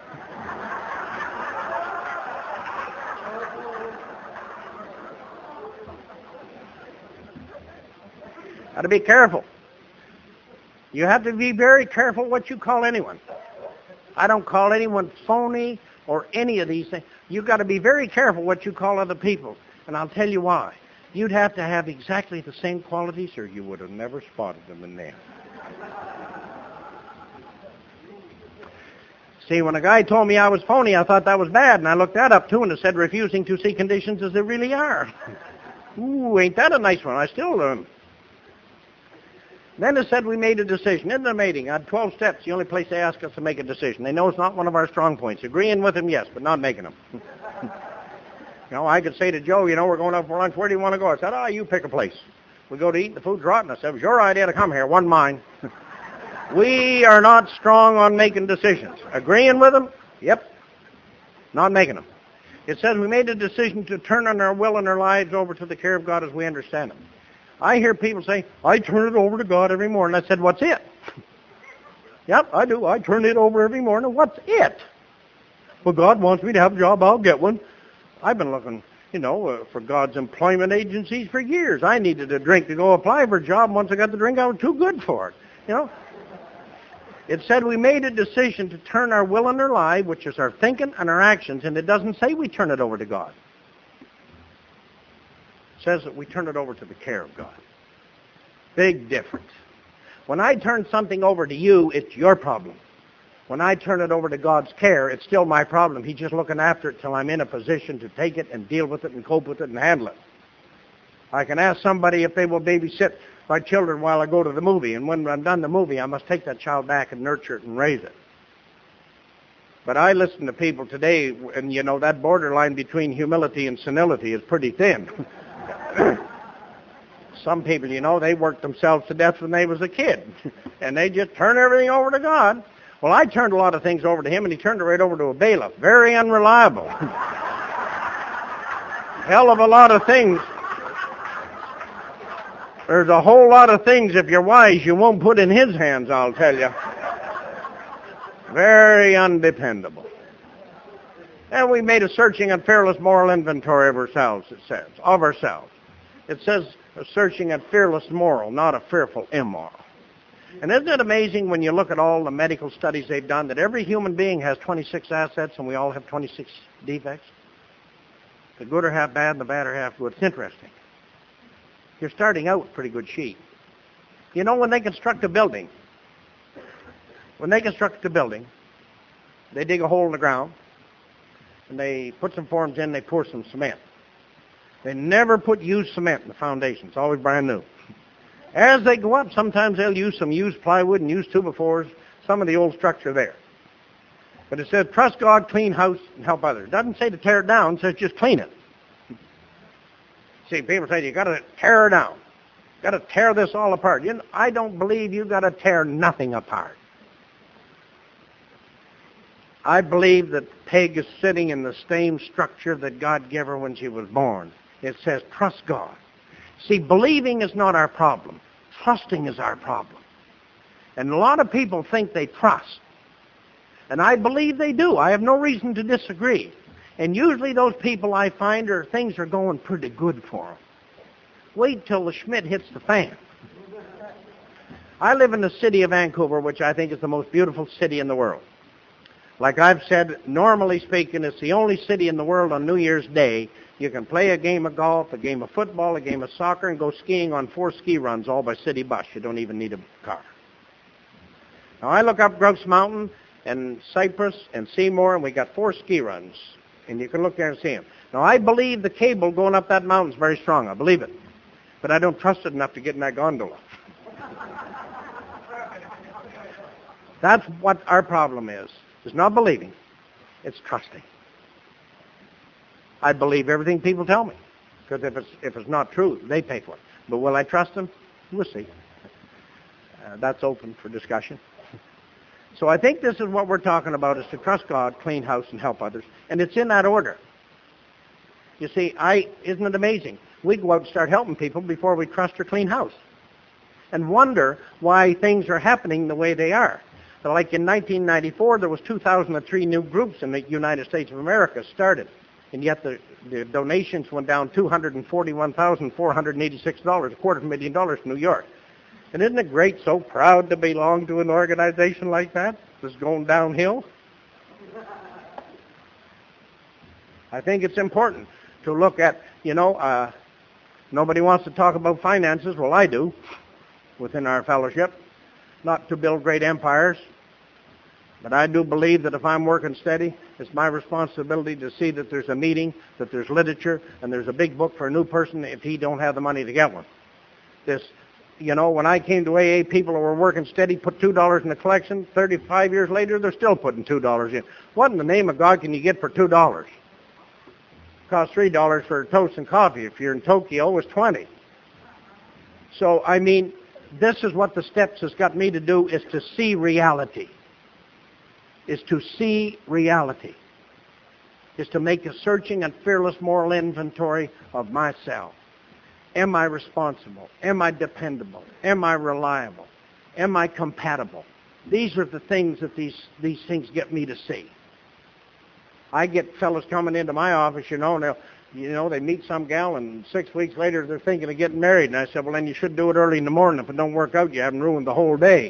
Got to be careful. You have to be very careful what you call anyone. I don't call anyone phony or any of these things. You've got to be very careful what you call other people, and I'll tell you why. You'd have to have exactly the same qualities or you would have never spotted them in them. See, when a guy told me I was phony, I thought that was bad, and I looked that up too, and it said refusing to see conditions as they really are. Ooh, ain't that a nice one? I still learn. Then it said we made a decision. Isn't it amazing? I had 12 steps, the only place they ask us to make a decision. They know it's not one of our strong points. Agreeing with them, yes, but not making them. You know, I could say to Joe, you know, we're going out for lunch. Where do you want to go? I said, you pick a place. We go to eat, the food's rotten. I said, it was your idea to come here, wasn't mine. We are not strong on making decisions. Agreeing with them? Yep. Not making them. It says we made a decision to turn on our will and our lives over to the care of God as we understand them. I hear people say, I turn it over to God every morning. I said, what's it? Yep, I do. I turn it over every morning. What's it? Well, God wants me to have a job. I'll get one. I've been looking, you know, for God's employment agencies for years. I needed a drink to go apply for a job. Once I got the drink, I was too good for it. You know? It said we made a decision to turn our will and our life, which is our thinking and our actions, and it doesn't say we turn it over to God. It says that we turn it over to the care of God. Big difference. When I turn something over to you, it's your problem. When I turn it over to God's care, it's still my problem. He's just looking after it till I'm in a position to take it and deal with it and cope with it and handle it. I can ask somebody if they will babysit my children while I go to the movie, and when I'm done the movie, I must take that child back and nurture it and raise it. But I listen to people today, and you know, that borderline between humility and senility is pretty thin. Some people, you know, they worked themselves to death when they was a kid, and they just turn everything over to God. Well, I turned a lot of things over to him, and he turned it right over to a bailiff. Very unreliable. Hell of a lot of things. There's a whole lot of things, if you're wise, you won't put in his hands, I'll tell you. Very undependable. And we made a searching and fearless moral inventory of ourselves, it says. Of ourselves. It says a searching and fearless moral, not a fearful immoral. And isn't it amazing when you look at all the medical studies they've done that every human being has 26 assets and we all have 26 defects? The good are half bad and the bad are half good. It's interesting. You're starting out with pretty good sheet. You know, when they construct a building, they dig a hole in the ground, and they put some forms in, they pour some cement. They never put used cement in the foundation. It's always brand new. As they go up, sometimes they'll use some used plywood and used 2x4s, some of the old structure there. But it says, trust God, clean house, and help others. It doesn't say to tear it down, it says just clean it. See, people say, you got to tear it down. Got to tear this all apart. You know, I don't believe you got to tear nothing apart. I believe that Peg is sitting in the same structure that God gave her when she was born. It says, trust God. See, believing is not our problem. Trusting is our problem. And a lot of people think they trust. And I believe they do. I have no reason to disagree. And usually those people I find things are going pretty good for them. Wait till the Schmidt hits the fan. I live in the city of Vancouver, which I think is the most beautiful city in the world. Like I've said, normally speaking, it's the only city in the world on New Year's Day you can play a game of golf, a game of football, a game of soccer, and go skiing on 4 ski runs, all by city bus. You don't even need a car. Now, I look up Grouse Mountain and Cypress and Seymour, and we got 4 ski runs, and you can look there and see them. Now, I believe the cable going up that mountain is very strong. I believe it. But I don't trust it enough to get in that gondola. That's what our problem is. It's not believing. It's trusting. I believe everything people tell me. Because if it's not true, they pay for it. But will I trust them? We'll see. That's open for discussion. So I think this is what we're talking about, is to trust God, clean house, and help others. And it's in that order. You see, isn't it amazing? We go out and start helping people before we trust or clean house. And wonder why things are happening the way they are. So like in 1994, there was 2,003 new groups in the United States of America started. And yet the donations went down $241,486, $250,000 to New York. And isn't it great, so proud to belong to an organization like that that's going downhill? I think it's important to look at, nobody wants to talk about finances. Well, I do, within our fellowship. Not to build great empires, but I do believe that if I'm working steady, it's my responsibility to see that there's a meeting, that there's literature, and there's a big book for a new person if he don't have the money to get one. When I came to AA, people who were working steady put $2 in the collection. 35 years later, they're still putting $2 in. What in the name of God can you get for $2? It costs $3 for toast and coffee. If you're in Tokyo, it's $20. So, this is what the steps has got me to do, is to see reality. Is to see reality. Is to make a searching and fearless moral inventory of myself. Am I responsible? Am I dependable? Am I reliable? Am I compatible? These are the things that these things get me to see. I get fellas coming into my office, and they meet some gal, and 6 weeks later they're thinking of getting married. And I said, well, then you should do it early in the morning. If it don't work out, you haven't ruined the whole day,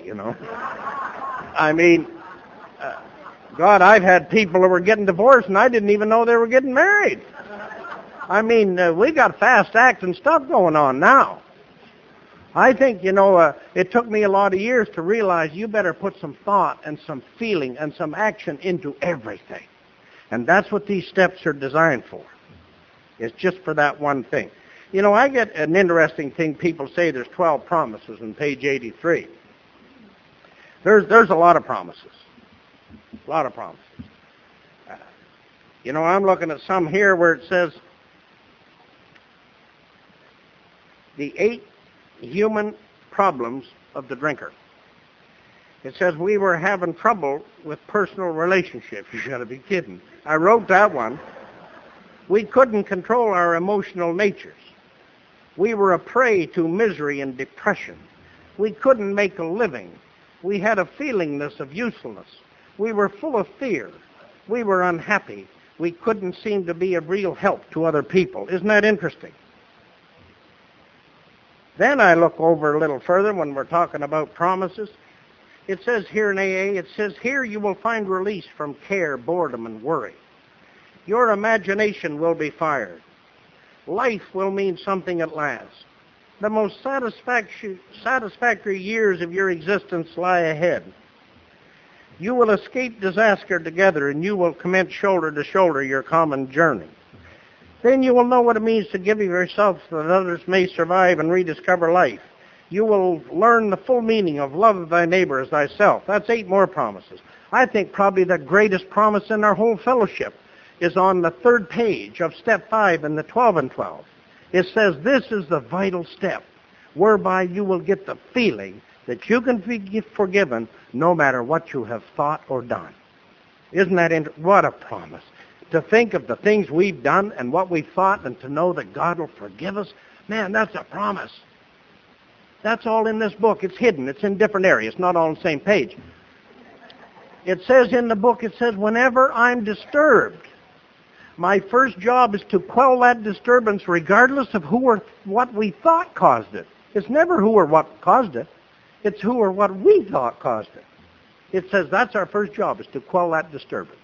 God, I've had people who were getting divorced, and I didn't even know they were getting married. We got fast-acting stuff going on now. I think, it took me a lot of years to realize you better put some thought and some feeling and some action into everything. And that's what these steps are designed for. It's just for that one thing. I get an interesting thing. People say there's 12 promises on page 83. There's a lot of promises. A lot of promises. I'm looking at some here where it says, the 8 human problems of the drinker. It says we were having trouble with personal relationships. You got to be kidding. I wrote that one. We couldn't control our emotional natures. We were a prey to misery and depression. We couldn't make a living. We had a feelingness of usefulness. We were full of fear. We were unhappy. We couldn't seem to be of real help to other people. Isn't that interesting? Then I look over a little further when we're talking about promises. It says here in AA, here you will find release from care, boredom, and worry. Your imagination will be fired. Life will mean something at last. The most satisfactory years of your existence lie ahead. You will escape disaster together, and you will commence shoulder to shoulder your common journey. Then you will know what it means to give of yourself so that others may survive and rediscover life. You will learn the full meaning of love thy neighbor as thyself. That's 8 more promises. I think probably the greatest promise in our whole fellowship is on the 3rd page of step 5 in the 12 and 12. It says this is the vital step whereby you will get the feeling that you can be forgiven no matter what you have thought or done. Isn't that what a promise? To think of the things we've done and what we've thought and to know that God will forgive us. Man, that's a promise. That's all in this book. It's hidden. It's in different areas. It's not all on the same page. It says in the book, whenever I'm disturbed, my first job is to quell that disturbance regardless of who or what we thought caused it. It's never who or what caused it. It's who or what we thought caused it. It says that's our first job, is to quell that disturbance.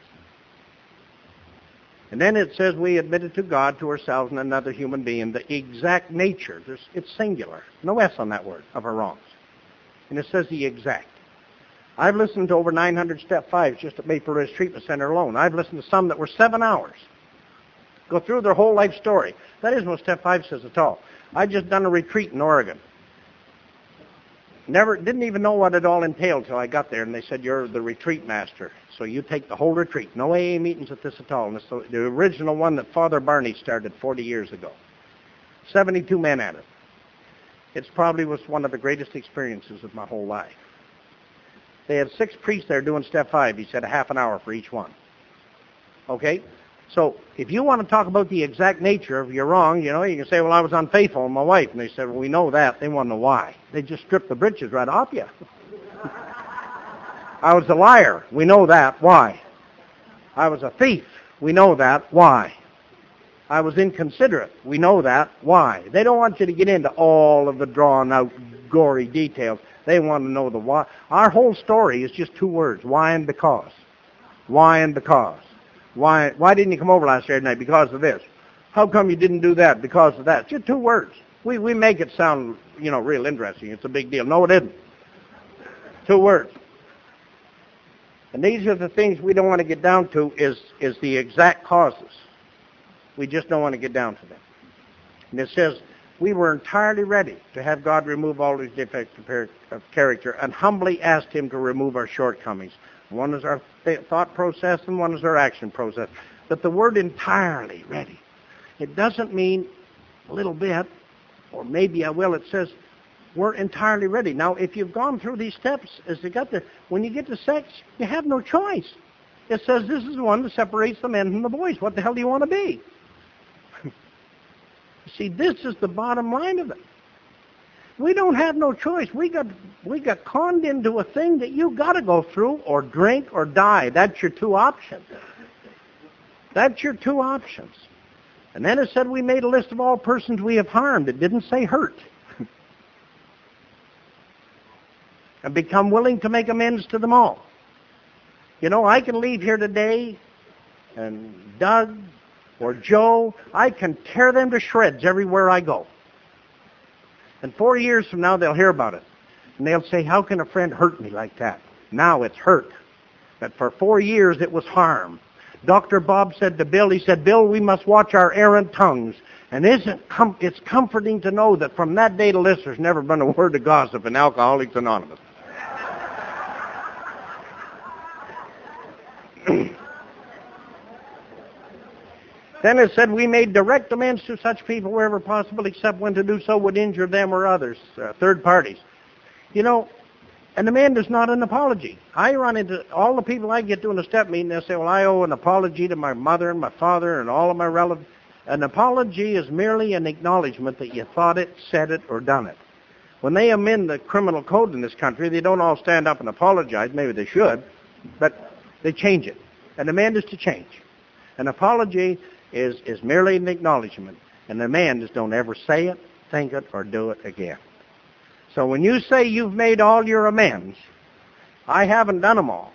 And then it says we admitted to God, to ourselves, and another human being the exact nature. It's singular. No S on that word, of our wrongs. And it says the exact. I've listened to over 900 Step 5s just at Maple Ridge Treatment Center alone. I've listened to some that were 7 hours. Go through their whole life story. That isn't what Step 5 says at all. I just done a retreat in Oregon. Didn't even know what it all entailed till I got there, and they said, you're the retreat master, so you take the whole retreat. No AA meetings at this at all. And it's the original one that Father Barney started 40 years ago. 72 men at it. It's probably was one of the greatest experiences of my whole life. They had 6 priests there doing Step 5. He said a half an hour for each one. Okay? So if you want to talk about the exact nature of your wrong, you can say, well, I was unfaithful to my wife. And they said, well, we know that. They want to know why. They just stripped the britches right off you. I was a liar. We know that. Why? I was a thief. We know that. Why? I was inconsiderate. We know that. Why? They don't want you to get into all of the drawn-out, gory details. They want to know the why. Our whole story is just 2 words, why and because. Why and because. Why didn't you come over last Saturday night? Because of this. How come you didn't do that? Because of that. Just 2 words. We make it sound, real interesting. It's a big deal. No, it isn't. 2 words. And these are the things we don't want to get down to is the exact causes. We just don't want to get down to them. And it says, we were entirely ready to have God remove all these defects of character and humbly asked him to remove our shortcomings. One is our thought process and one is our action process. But the word entirely ready, it doesn't mean a little bit, or maybe I will. It says we're entirely ready. Now, if you've gone through these steps, when you get to sex, you have no choice. It says this is the one that separates the men from the boys. What the hell do you want to be? See, this is the bottom line of it. We don't have no choice. We got conned into a thing that you got to go through or drink or die. That's your 2 options. That's your 2 options. And then it said we made a list of all persons we have harmed. It didn't say hurt. And become willing to make amends to them all. I can leave here today and Doug or Joe, I can tear them to shreds everywhere I go. And 4 years from now, they'll hear about it. And they'll say, how can a friend hurt me like that? Now it's hurt. But for 4 years, it was harm. Dr. Bob said to Bill, he said, Bill, we must watch our errant tongues. And it's comforting to know that from that day to this, there's never been a word of gossip in Alcoholics Anonymous. Then it said we made direct amends to such people wherever possible, except when to do so would injure them or others, third parties. An amend is not an apology. I run into all the people I get to in a step meeting, they say, well, I owe an apology to my mother and my father and all of my relatives. An apology is merely an acknowledgement that you thought it, said it, or done it. When they amend the criminal code in this country, they don't all stand up and apologize. Maybe they should, but they change it. An amend is to change. An apology is merely an acknowledgement. An amend is don't ever say it, think it, or do it again. So when you say you've made all your amends, I haven't done them all.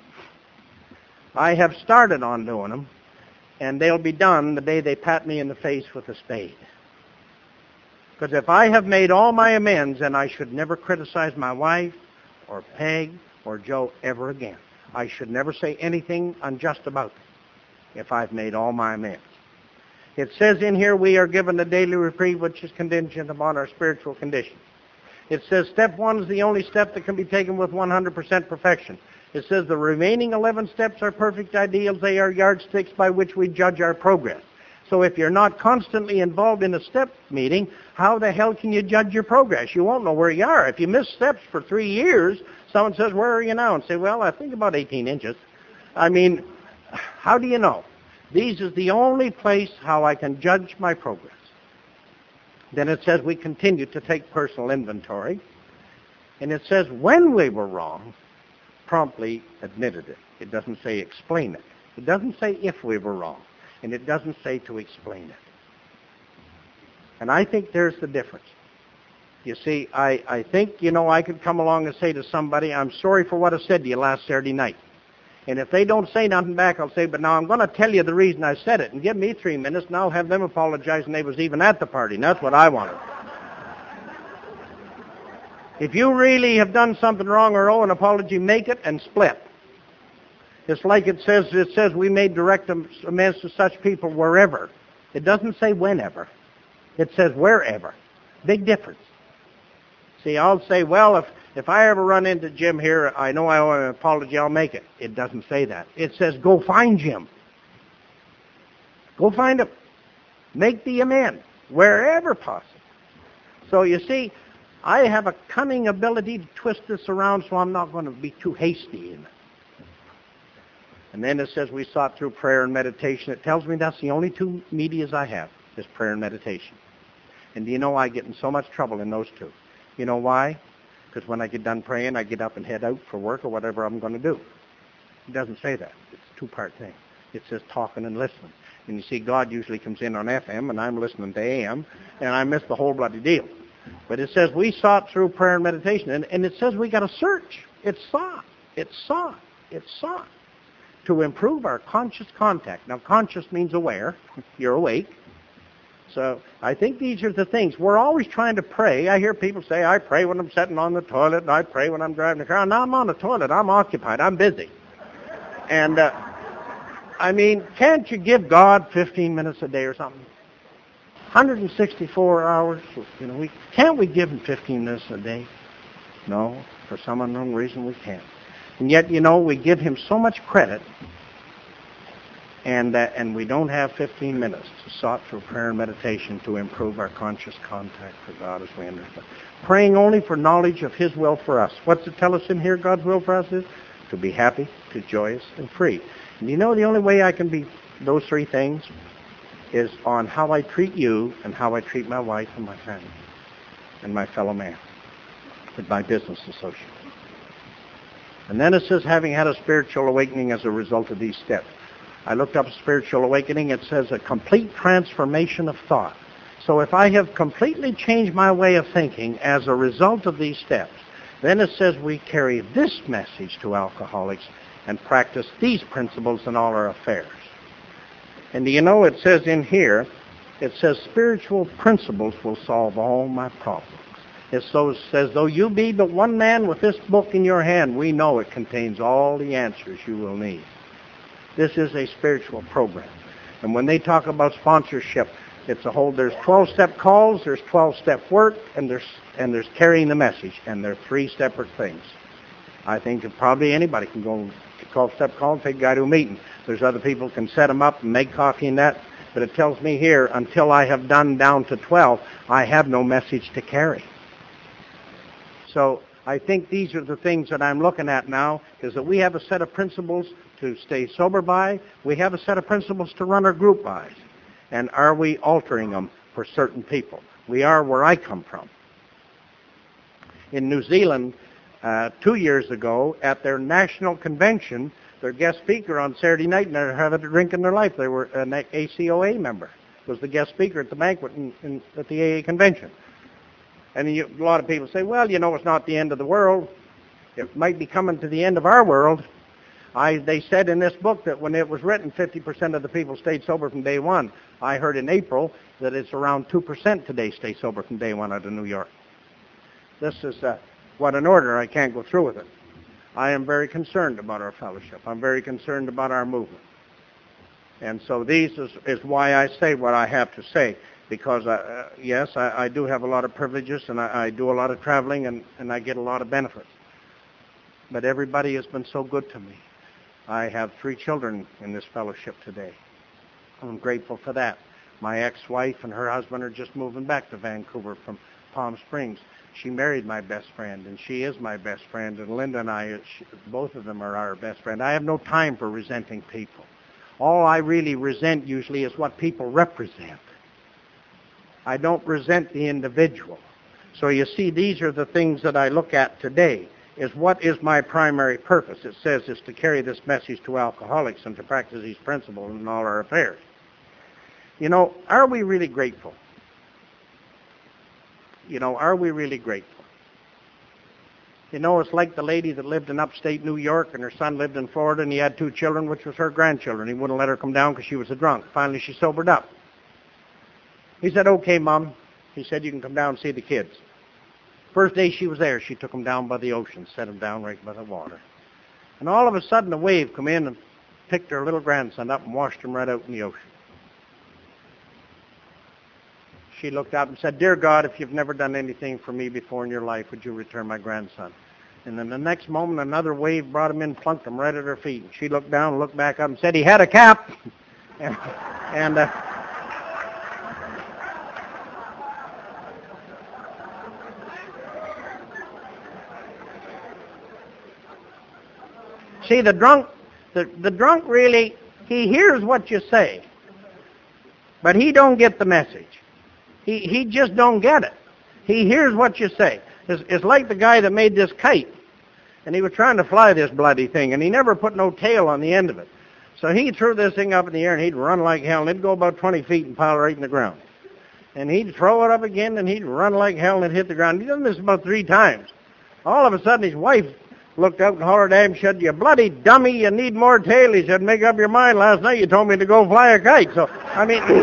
I have started on doing them, and they'll be done the day they pat me in the face with a spade. Because if I have made all my amends, then I should never criticize my wife or Peg or Joe ever again. I should never say anything unjust about them if I've made all my amends. It says in here we are given a daily reprieve which is contingent upon our spiritual condition. It says step 1 is the only step that can be taken with 100% perfection. It says the remaining 11 steps are perfect ideals. They are yardsticks by which we judge our progress. So if you're not constantly involved in a step meeting, how the hell can you judge your progress? You won't know where you are. If you miss steps for 3 years, someone says, where are you now? And say, well, I think about 18 inches. I mean, how do you know? These is the only place how I can judge my progress. Then it says we continue to take personal inventory. And it says when we were wrong, promptly admitted it. It doesn't say explain it. It doesn't say if we were wrong. And it doesn't say to explain it. And I think there's the difference. You see, I think, I could come along and say to somebody, I'm sorry for what I said to you last Saturday night. And if they don't say nothing back, I'll say, but now I'm going to tell you the reason I said it. And give me 3 minutes, and I'll have them apologize, and they was even at the party. And that's what I wanted. If you really have done something wrong or owe an apology, make it and split. It's like it says we made direct amends to such people wherever It doesn't say whenever. It says wherever. Big difference. See, I'll say, well, if I ever run into Jim here, I know I owe an apology, I'll make it. It doesn't say that. It says go find Jim. Go find him. Make the amends wherever possible. So you see, I have a cunning ability to twist this around, so I'm not going to be too hasty in it. And then it says we sought through prayer and meditation. It tells me that's the only two medias I have, is prayer and meditation. And do you know I get in so much trouble in those two? You know why? Because when I get done praying, I get up and head out for work or whatever I'm going to do. It doesn't say that. It's a two-part thing. It says talking and listening. And you see, God usually comes in on FM, and I'm listening to AM, and I miss the whole bloody deal. But it says we sought through prayer and meditation, and it says we got to search. It's sought. To improve our conscious contact. Now, conscious means aware. You're awake. So I think these are the things. We're always trying to pray. I hear people say, I pray when I'm sitting on the toilet, and I pray when I'm driving the car. Now I'm on the toilet. I'm occupied. I'm busy. And, I mean, can't you give God 15 minutes a day or something? 164 hours. You know, can't we give him 15 minutes a day? No, for some unknown reason we can't. And yet, you know, we give him so much credit, and we don't have 15 minutes to sought through prayer and meditation to improve our conscious contact for God as we understand. Praying only for knowledge of his will for us. What's it tell us in here God's will for us is? To be happy, to joyous, and free. And you know the only way I can be those three things is on how I treat you and how I treat my wife and my family and my fellow man and my business associates. And then it says, having had a spiritual awakening as a result of these steps. I looked up spiritual awakening. It says a complete transformation of thought. So if I have completely changed my way of thinking as a result of these steps, then it says we carry this message to alcoholics and practice these principles in all our affairs. And do you know, it says in here, it says spiritual principles will solve all my problems. It says, though you be but one man with this book in your hand, we know it contains all the answers you will need. This is a spiritual program. And when they talk about sponsorship, it's a whole, there's 12-step calls, there's 12-step work, and there's carrying the message, and they're three separate things. I think that probably anybody can go 12-step call and take a guy to a meeting. There's other people can set them up and make coffee and that, but it tells me here, until I have done down to 12, I have no message to carry. So I think these are the things that I'm looking at now, is that we have a set of principles to stay sober by. We have a set of principles to run our group by. And are we altering them for certain people? We are where I come from. In New Zealand, 2 years ago, at their national convention, their guest speaker on Saturday night, and they're having a drink in their life. They were an ACOA member. Was the guest speaker at the banquet at the AA convention. And a lot of people say, well, you know, it's not the end of the world. It might be coming to the end of our world. They said in this book that when it was written, 50% of the people stayed sober from day one. I heard in April that it's around 2% today stay sober from day one out of New York. This is what an order. I can't go through with it. I am very concerned about our fellowship. I'm very concerned about our movement. And so these is why I say what I have to say. Because, yes, I do have a lot of privileges, and I do a lot of traveling, and I get a lot of benefits. But everybody has been so good to me. I have 3 children in this fellowship today. I'm grateful for that. My ex-wife and her husband are just moving back to Vancouver from Palm Springs. She married my best friend, and she is my best friend. And Linda and I, both of them are our best friend. I have no time for resenting people. All I really resent usually is what people represent. I don't resent the individual. So you see, these are the things that I look at today, is what is my primary purpose. It says is to carry this message to alcoholics and to practice these principles in all our affairs. You know, are we really grateful? You know, are we really grateful? You know, it's like the lady that lived in upstate New York, and her son lived in Florida, and he had 2 children, which was her grandchildren. He wouldn't let her come down because she was a drunk. Finally, she sobered up. He said, okay, Mom. He said, you can come down and see the kids. First day she was there, she took them down by the ocean, set them down right by the water. And all of a sudden, a wave come in and picked her little grandson up and washed him right out in the ocean. she looked up and said, "Dear God, if you've never done anything for me before in your life, would you return my grandson?" And then the next moment, another wave brought him in, plunked him right at her feet. And she looked down, looked back up, and said, "He had a cap." and see, the drunk really, he hears what you say, but he don't get the message. He just don't get it. He hears what you say. It's like the guy that made this kite, and he was trying to fly this bloody thing, and he never put no tail on the end of it. So he threw this thing up in the air, and he'd run like hell, and it'd go about 20 feet and pile right in the ground. And he'd throw it up again, and he'd run like hell, and it'd hit the ground. He'd done this about 3 times. All of a sudden, his wife looked out and hollered at him, said, "You bloody dummy, you need more tail." He said, "Make up your mind. Last night you told me to go fly a kite." So, I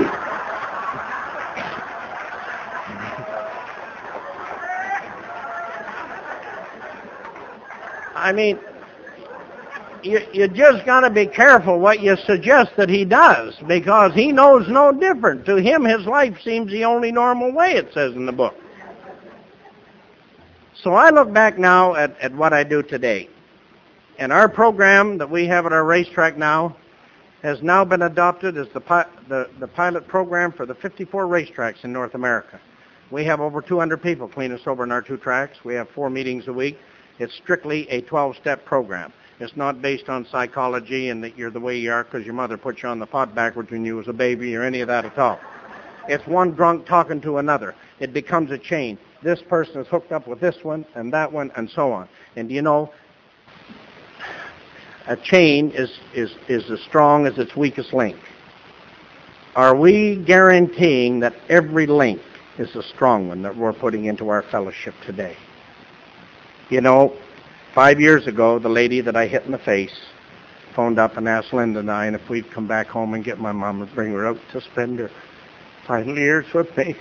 mean, you just got to be careful what you suggest that he does, because he knows no different. To him, his life seems the only normal way, it says in the book. So I look back now at what I do today. And our program that we have at our racetrack now has now been adopted as the pilot program for the 54 racetracks in North America. We have over 200 people clean and sober in our 2 tracks. We have 4 meetings a week. It's strictly a 12-step program. It's not based on psychology and that you're the way you are because your mother put you on the pot backwards when you was a baby or any of that at all. It's one drunk talking to another. It becomes a chain. This person is hooked up with this one and that one and so on. And you know, a chain is as strong as its weakest link. Are we guaranteeing that every link is a strong one that we're putting into our fellowship today? You know, 5 years ago, the lady that I hit in the face phoned up and asked Linda and I if we'd come back home and get my mom and bring her out to spend her final years with me.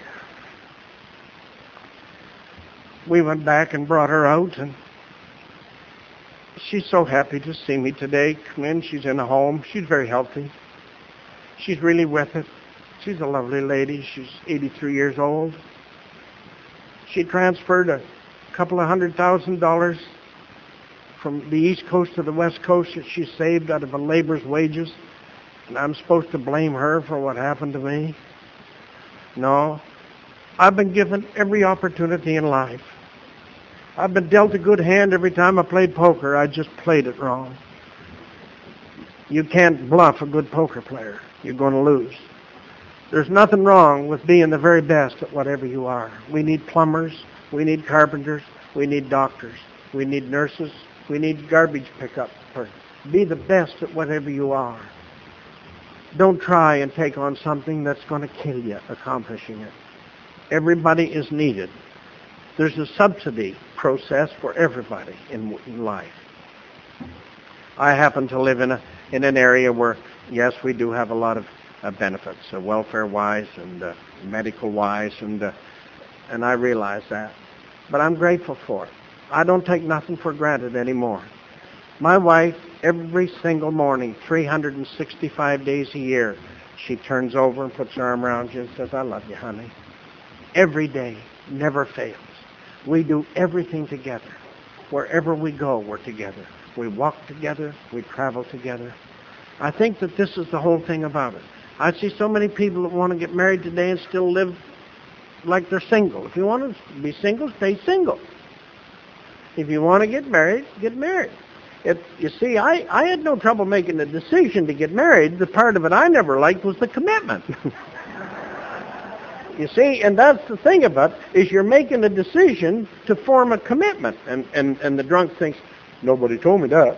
We went back and brought her out, and she's so happy to see me today. Come in, she's in a home. She's very healthy. She's really with it. She's a lovely lady. She's 83 years old. She transferred a couple of $100,000 from the East Coast to the West Coast that she saved out of a labor's wages. And I'm supposed to blame her for what happened to me? No. I've been given every opportunity in life. I've been dealt a good hand every time I played poker. I just played it wrong. You can't bluff a good poker player. You're going to lose. There's nothing wrong with being the very best at whatever you are. We need plumbers. We need carpenters. We need doctors. We need nurses. We need garbage pickup persons. Be the best at whatever you are. Don't try and take on something that's going to kill you accomplishing it. Everybody is needed. There's a subsidy process for everybody in life. I happen to live in an area where, yes, we do have a lot of benefits, welfare-wise and medical-wise, and I realize that. But I'm grateful for it. I don't take nothing for granted anymore. My wife, every single morning, 365 days a year, she turns over and puts her arm around you and says, "I love you, honey." Every day, never fails. We do everything together. Wherever we go, we're together. We walk together. We travel together. I think that this is the whole thing about it. I see so many people that want to get married today and still live like they're single. If you want to be single, stay single. If you want to get married, get married. You see, I had no trouble making the decision to get married. The part of it I never liked was the commitment. You see, and that's the thing about it, is you're making a decision to form a commitment. And the drunk thinks, nobody told me that.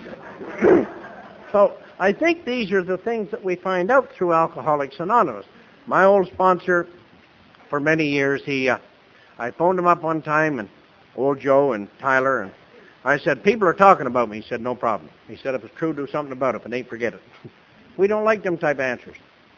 So I think these are the things that we find out through Alcoholics Anonymous. My old sponsor, for many years, I phoned him up one time, and old Joe and Tyler, and I said, "People are talking about me." He said, "No problem." He said, "If it's true, do something about it. If it ain't, forget it." We don't like them type answers.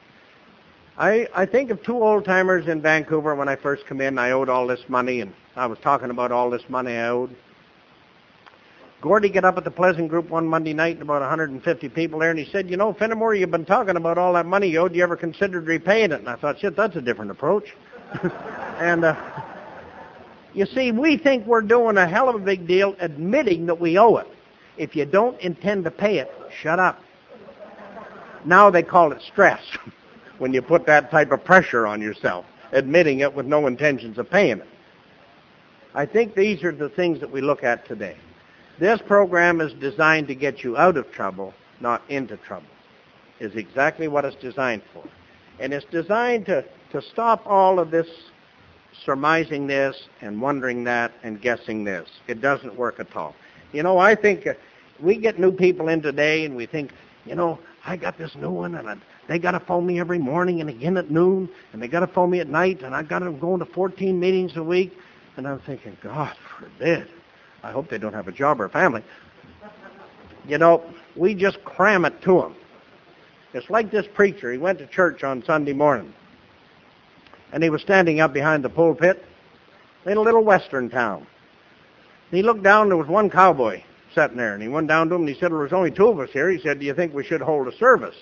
I think of 2 old-timers in Vancouver when I first come in. I owed all this money, and I was talking about all this money I owed. Gordy got up at the Pleasant Group one Monday night, and about 150 people there, and he said, "You know, Fenimore, you've been talking about all that money you owed. You ever considered repaying it?" And I thought, shit, that's a different approach. And you see, we think we're doing a hell of a big deal admitting that we owe it. If you don't intend to pay it, shut up. Now they call it stress when you put that type of pressure on yourself, admitting it with no intentions of paying it. I think these are the things that we look at today. This program is designed to get you out of trouble, not into trouble, is exactly what it's designed for. And it's designed to stop all of this surmising this and wondering that and guessing this. It doesn't work at all. You know, I think we get new people in today and we think, you know, I got this new one and they got to phone me every morning and again at noon and they got to phone me at night and I got them going to 14 meetings a week. And I'm thinking, God forbid. I hope they don't have a job or a family. You know, we just cram it to them. It's like this preacher. He went to church on Sunday morning. And he was standing up behind the pulpit in a little western town. And he looked down, there was one cowboy sitting there. And he went down to him and he said, well, there's only two of us here. He said, do you think we should hold a service?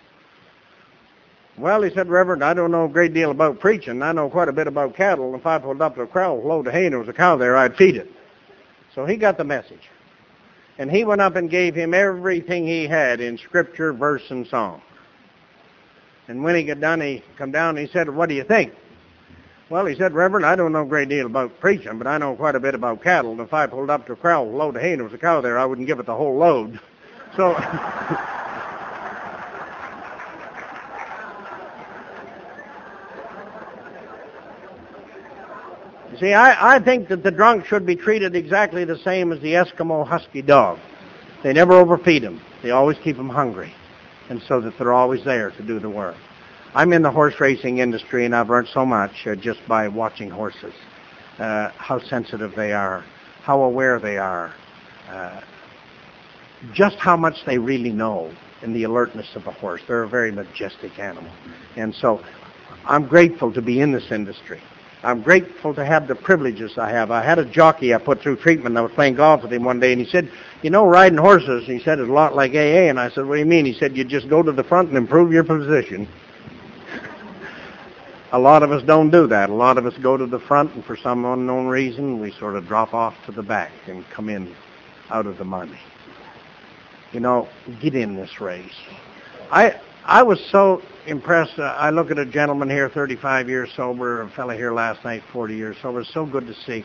Well, he said, Reverend, I don't know a great deal about preaching. I know quite a bit about cattle. If I pulled up to a crowd, load of hay, and there was a cow there, I'd feed it. So he got the message. And he went up and gave him everything he had in scripture, verse, and song. And when he got done, he come down and he said, what do you think? Well, he said, Reverend, I don't know a great deal about preaching, but I know quite a bit about cattle. And if I pulled up to a crowd, load of hay, and there was a cow there, I wouldn't give it the whole load. So... See, I think that the drunk should be treated exactly the same as the Eskimo husky dog. They never overfeed them. They always keep them hungry, and so that they're always there to do the work. I'm in the horse racing industry, and I've learned so much just by watching horses, how sensitive they are, how aware they are, just how much they really know in the alertness of a horse. They're a very majestic animal. And so I'm grateful to be in this industry. I'm grateful to have the privileges I have. I had a jockey I put through treatment. I was playing golf with him one day, and he said, you know, riding horses, he said, is a lot like AA. And I said, what do you mean? He said, you just go to the front and improve your position. A lot of us don't do that. A lot of us go to the front, and for some unknown reason, we sort of drop off to the back and come in out of the money. You know, get in this race. I was so impressed. I look at a gentleman here, 35 years sober, a fellow here last night, 40 years sober. It's so good to see.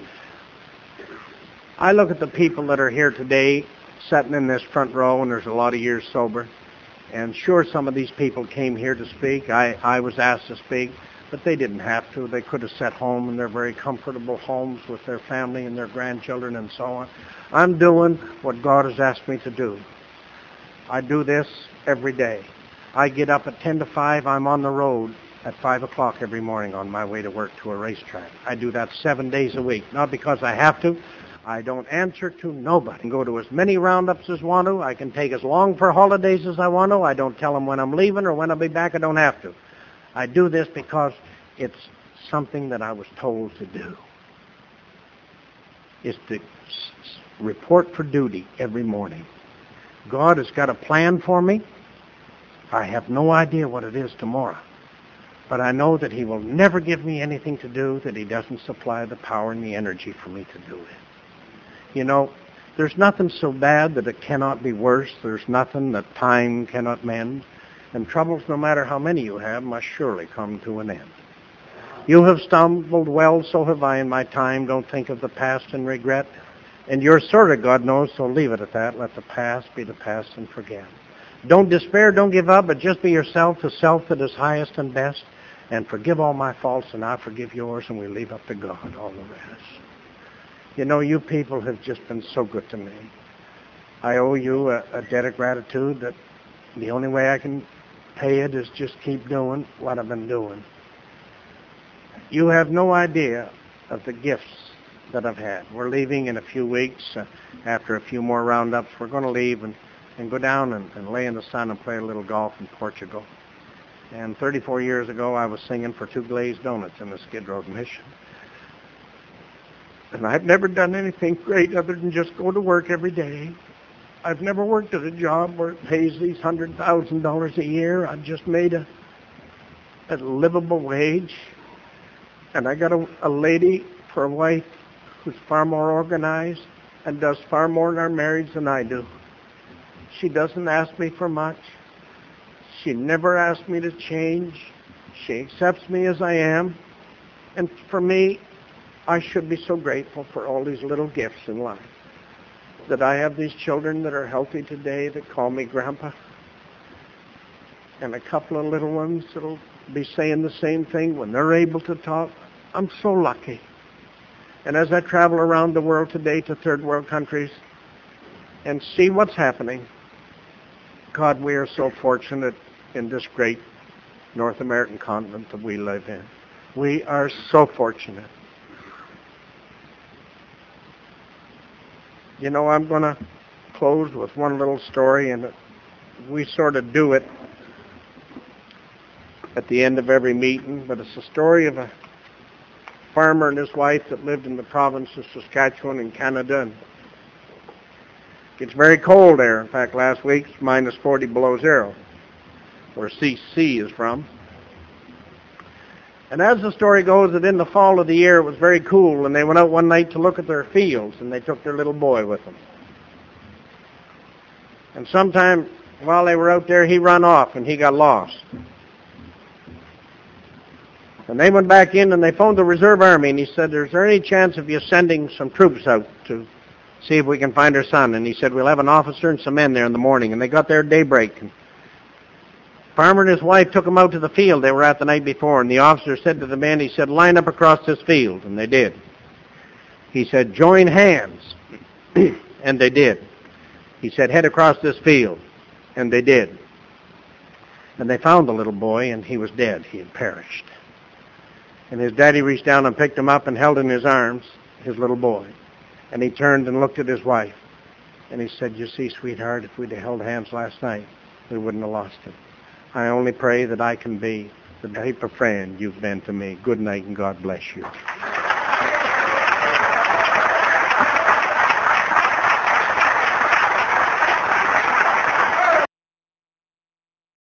I look at the people that are here today, sitting in this front row, and there's a lot of years sober. And sure, some of these people came here to speak. I was asked to speak, but they didn't have to. They could have sat home in their very comfortable homes with their family and their grandchildren and so on. I'm doing what God has asked me to do. I do this every day. I get up at 10 to 5. I'm on the road at 5 o'clock every morning on my way to work to a racetrack. I do that 7 days a week. Not because I have to. I don't answer to nobody. I can go to as many roundups as I want to. I can take as long for holidays as I want to. I don't tell them when I'm leaving or when I'll be back. I don't have to. I do this because it's something that I was told to do. Is to report for duty every morning. God has got a plan for me. I have no idea what it is tomorrow. But I know that He will never give me anything to do that He doesn't supply the power and the energy for me to do it. You know, there's nothing so bad that it cannot be worse. There's nothing that time cannot mend. And troubles, no matter how many you have, must surely come to an end. You have stumbled well, so have I in my time. Don't think of the past and regret. And you're sorry, God knows, so leave it at that. Let the past be the past and forget. Don't despair, don't give up, but just be yourself, the self that is highest and best, and forgive all my faults, and I forgive yours, and we leave up to God all the rest. You know, you people have just been so good to me. I owe you a debt of gratitude that the only way I can pay it is just keep doing what I've been doing. You have no idea of the gifts that I've had. We're leaving in a few weeks. After a few more roundups, we're going to leave and go down and lay in the sun and play a little golf in Portugal. And 34 years ago, I was singing for 2 glazed donuts in the Skid Row Mission. And I've never done anything great other than just go to work every day. I've never worked at a job where it pays these $100,000 a year. I've just made a livable wage. And I got a lady for a wife who's far more organized and does far more in our marriage than I do. She doesn't ask me for much. She never asks me to change. She accepts me as I am. And for me, I should be so grateful for all these little gifts in life. That I have these children that are healthy today that call me Grandpa. And a couple of little ones that'll be saying the same thing when they're able to talk. I'm so lucky. And as I travel around the world today to third world countries and see what's happening, God, we are so fortunate in this great North American continent that we live in. We are so fortunate. You know, I'm going to close with one little story, and we sort of do it at the end of every meeting, but it's a story of a farmer and his wife that lived in the province of Saskatchewan in Canada. And it's very cold there. In fact, last week it's minus 40 below zero, where CC is from. And as the story goes, that in the fall of the year it was very cool, and they went out one night to look at their fields, and they took their little boy with them. And sometime while they were out there, he ran off and he got lost. And they went back in and they phoned the Reserve Army, and he said, is there any chance of you sending some troops out to see if we can find our son? And he said, we'll have an officer and some men there in the morning. And they got there at daybreak. And farmer and his wife took him out to the field they were at the night before, and the officer said to the men, he said, line up across this field. And they did. He said, join hands. And they did. He said, head across this field. And they did. And they found the little boy, and he was dead. He had perished. And his daddy reached down and picked him up and held in his arms his little boy. And he turned and looked at his wife. And he said, you see, sweetheart, if we'd have held hands last night, we wouldn't have lost him. I only pray that I can be the type of friend you've been to me. Good night, and God bless you.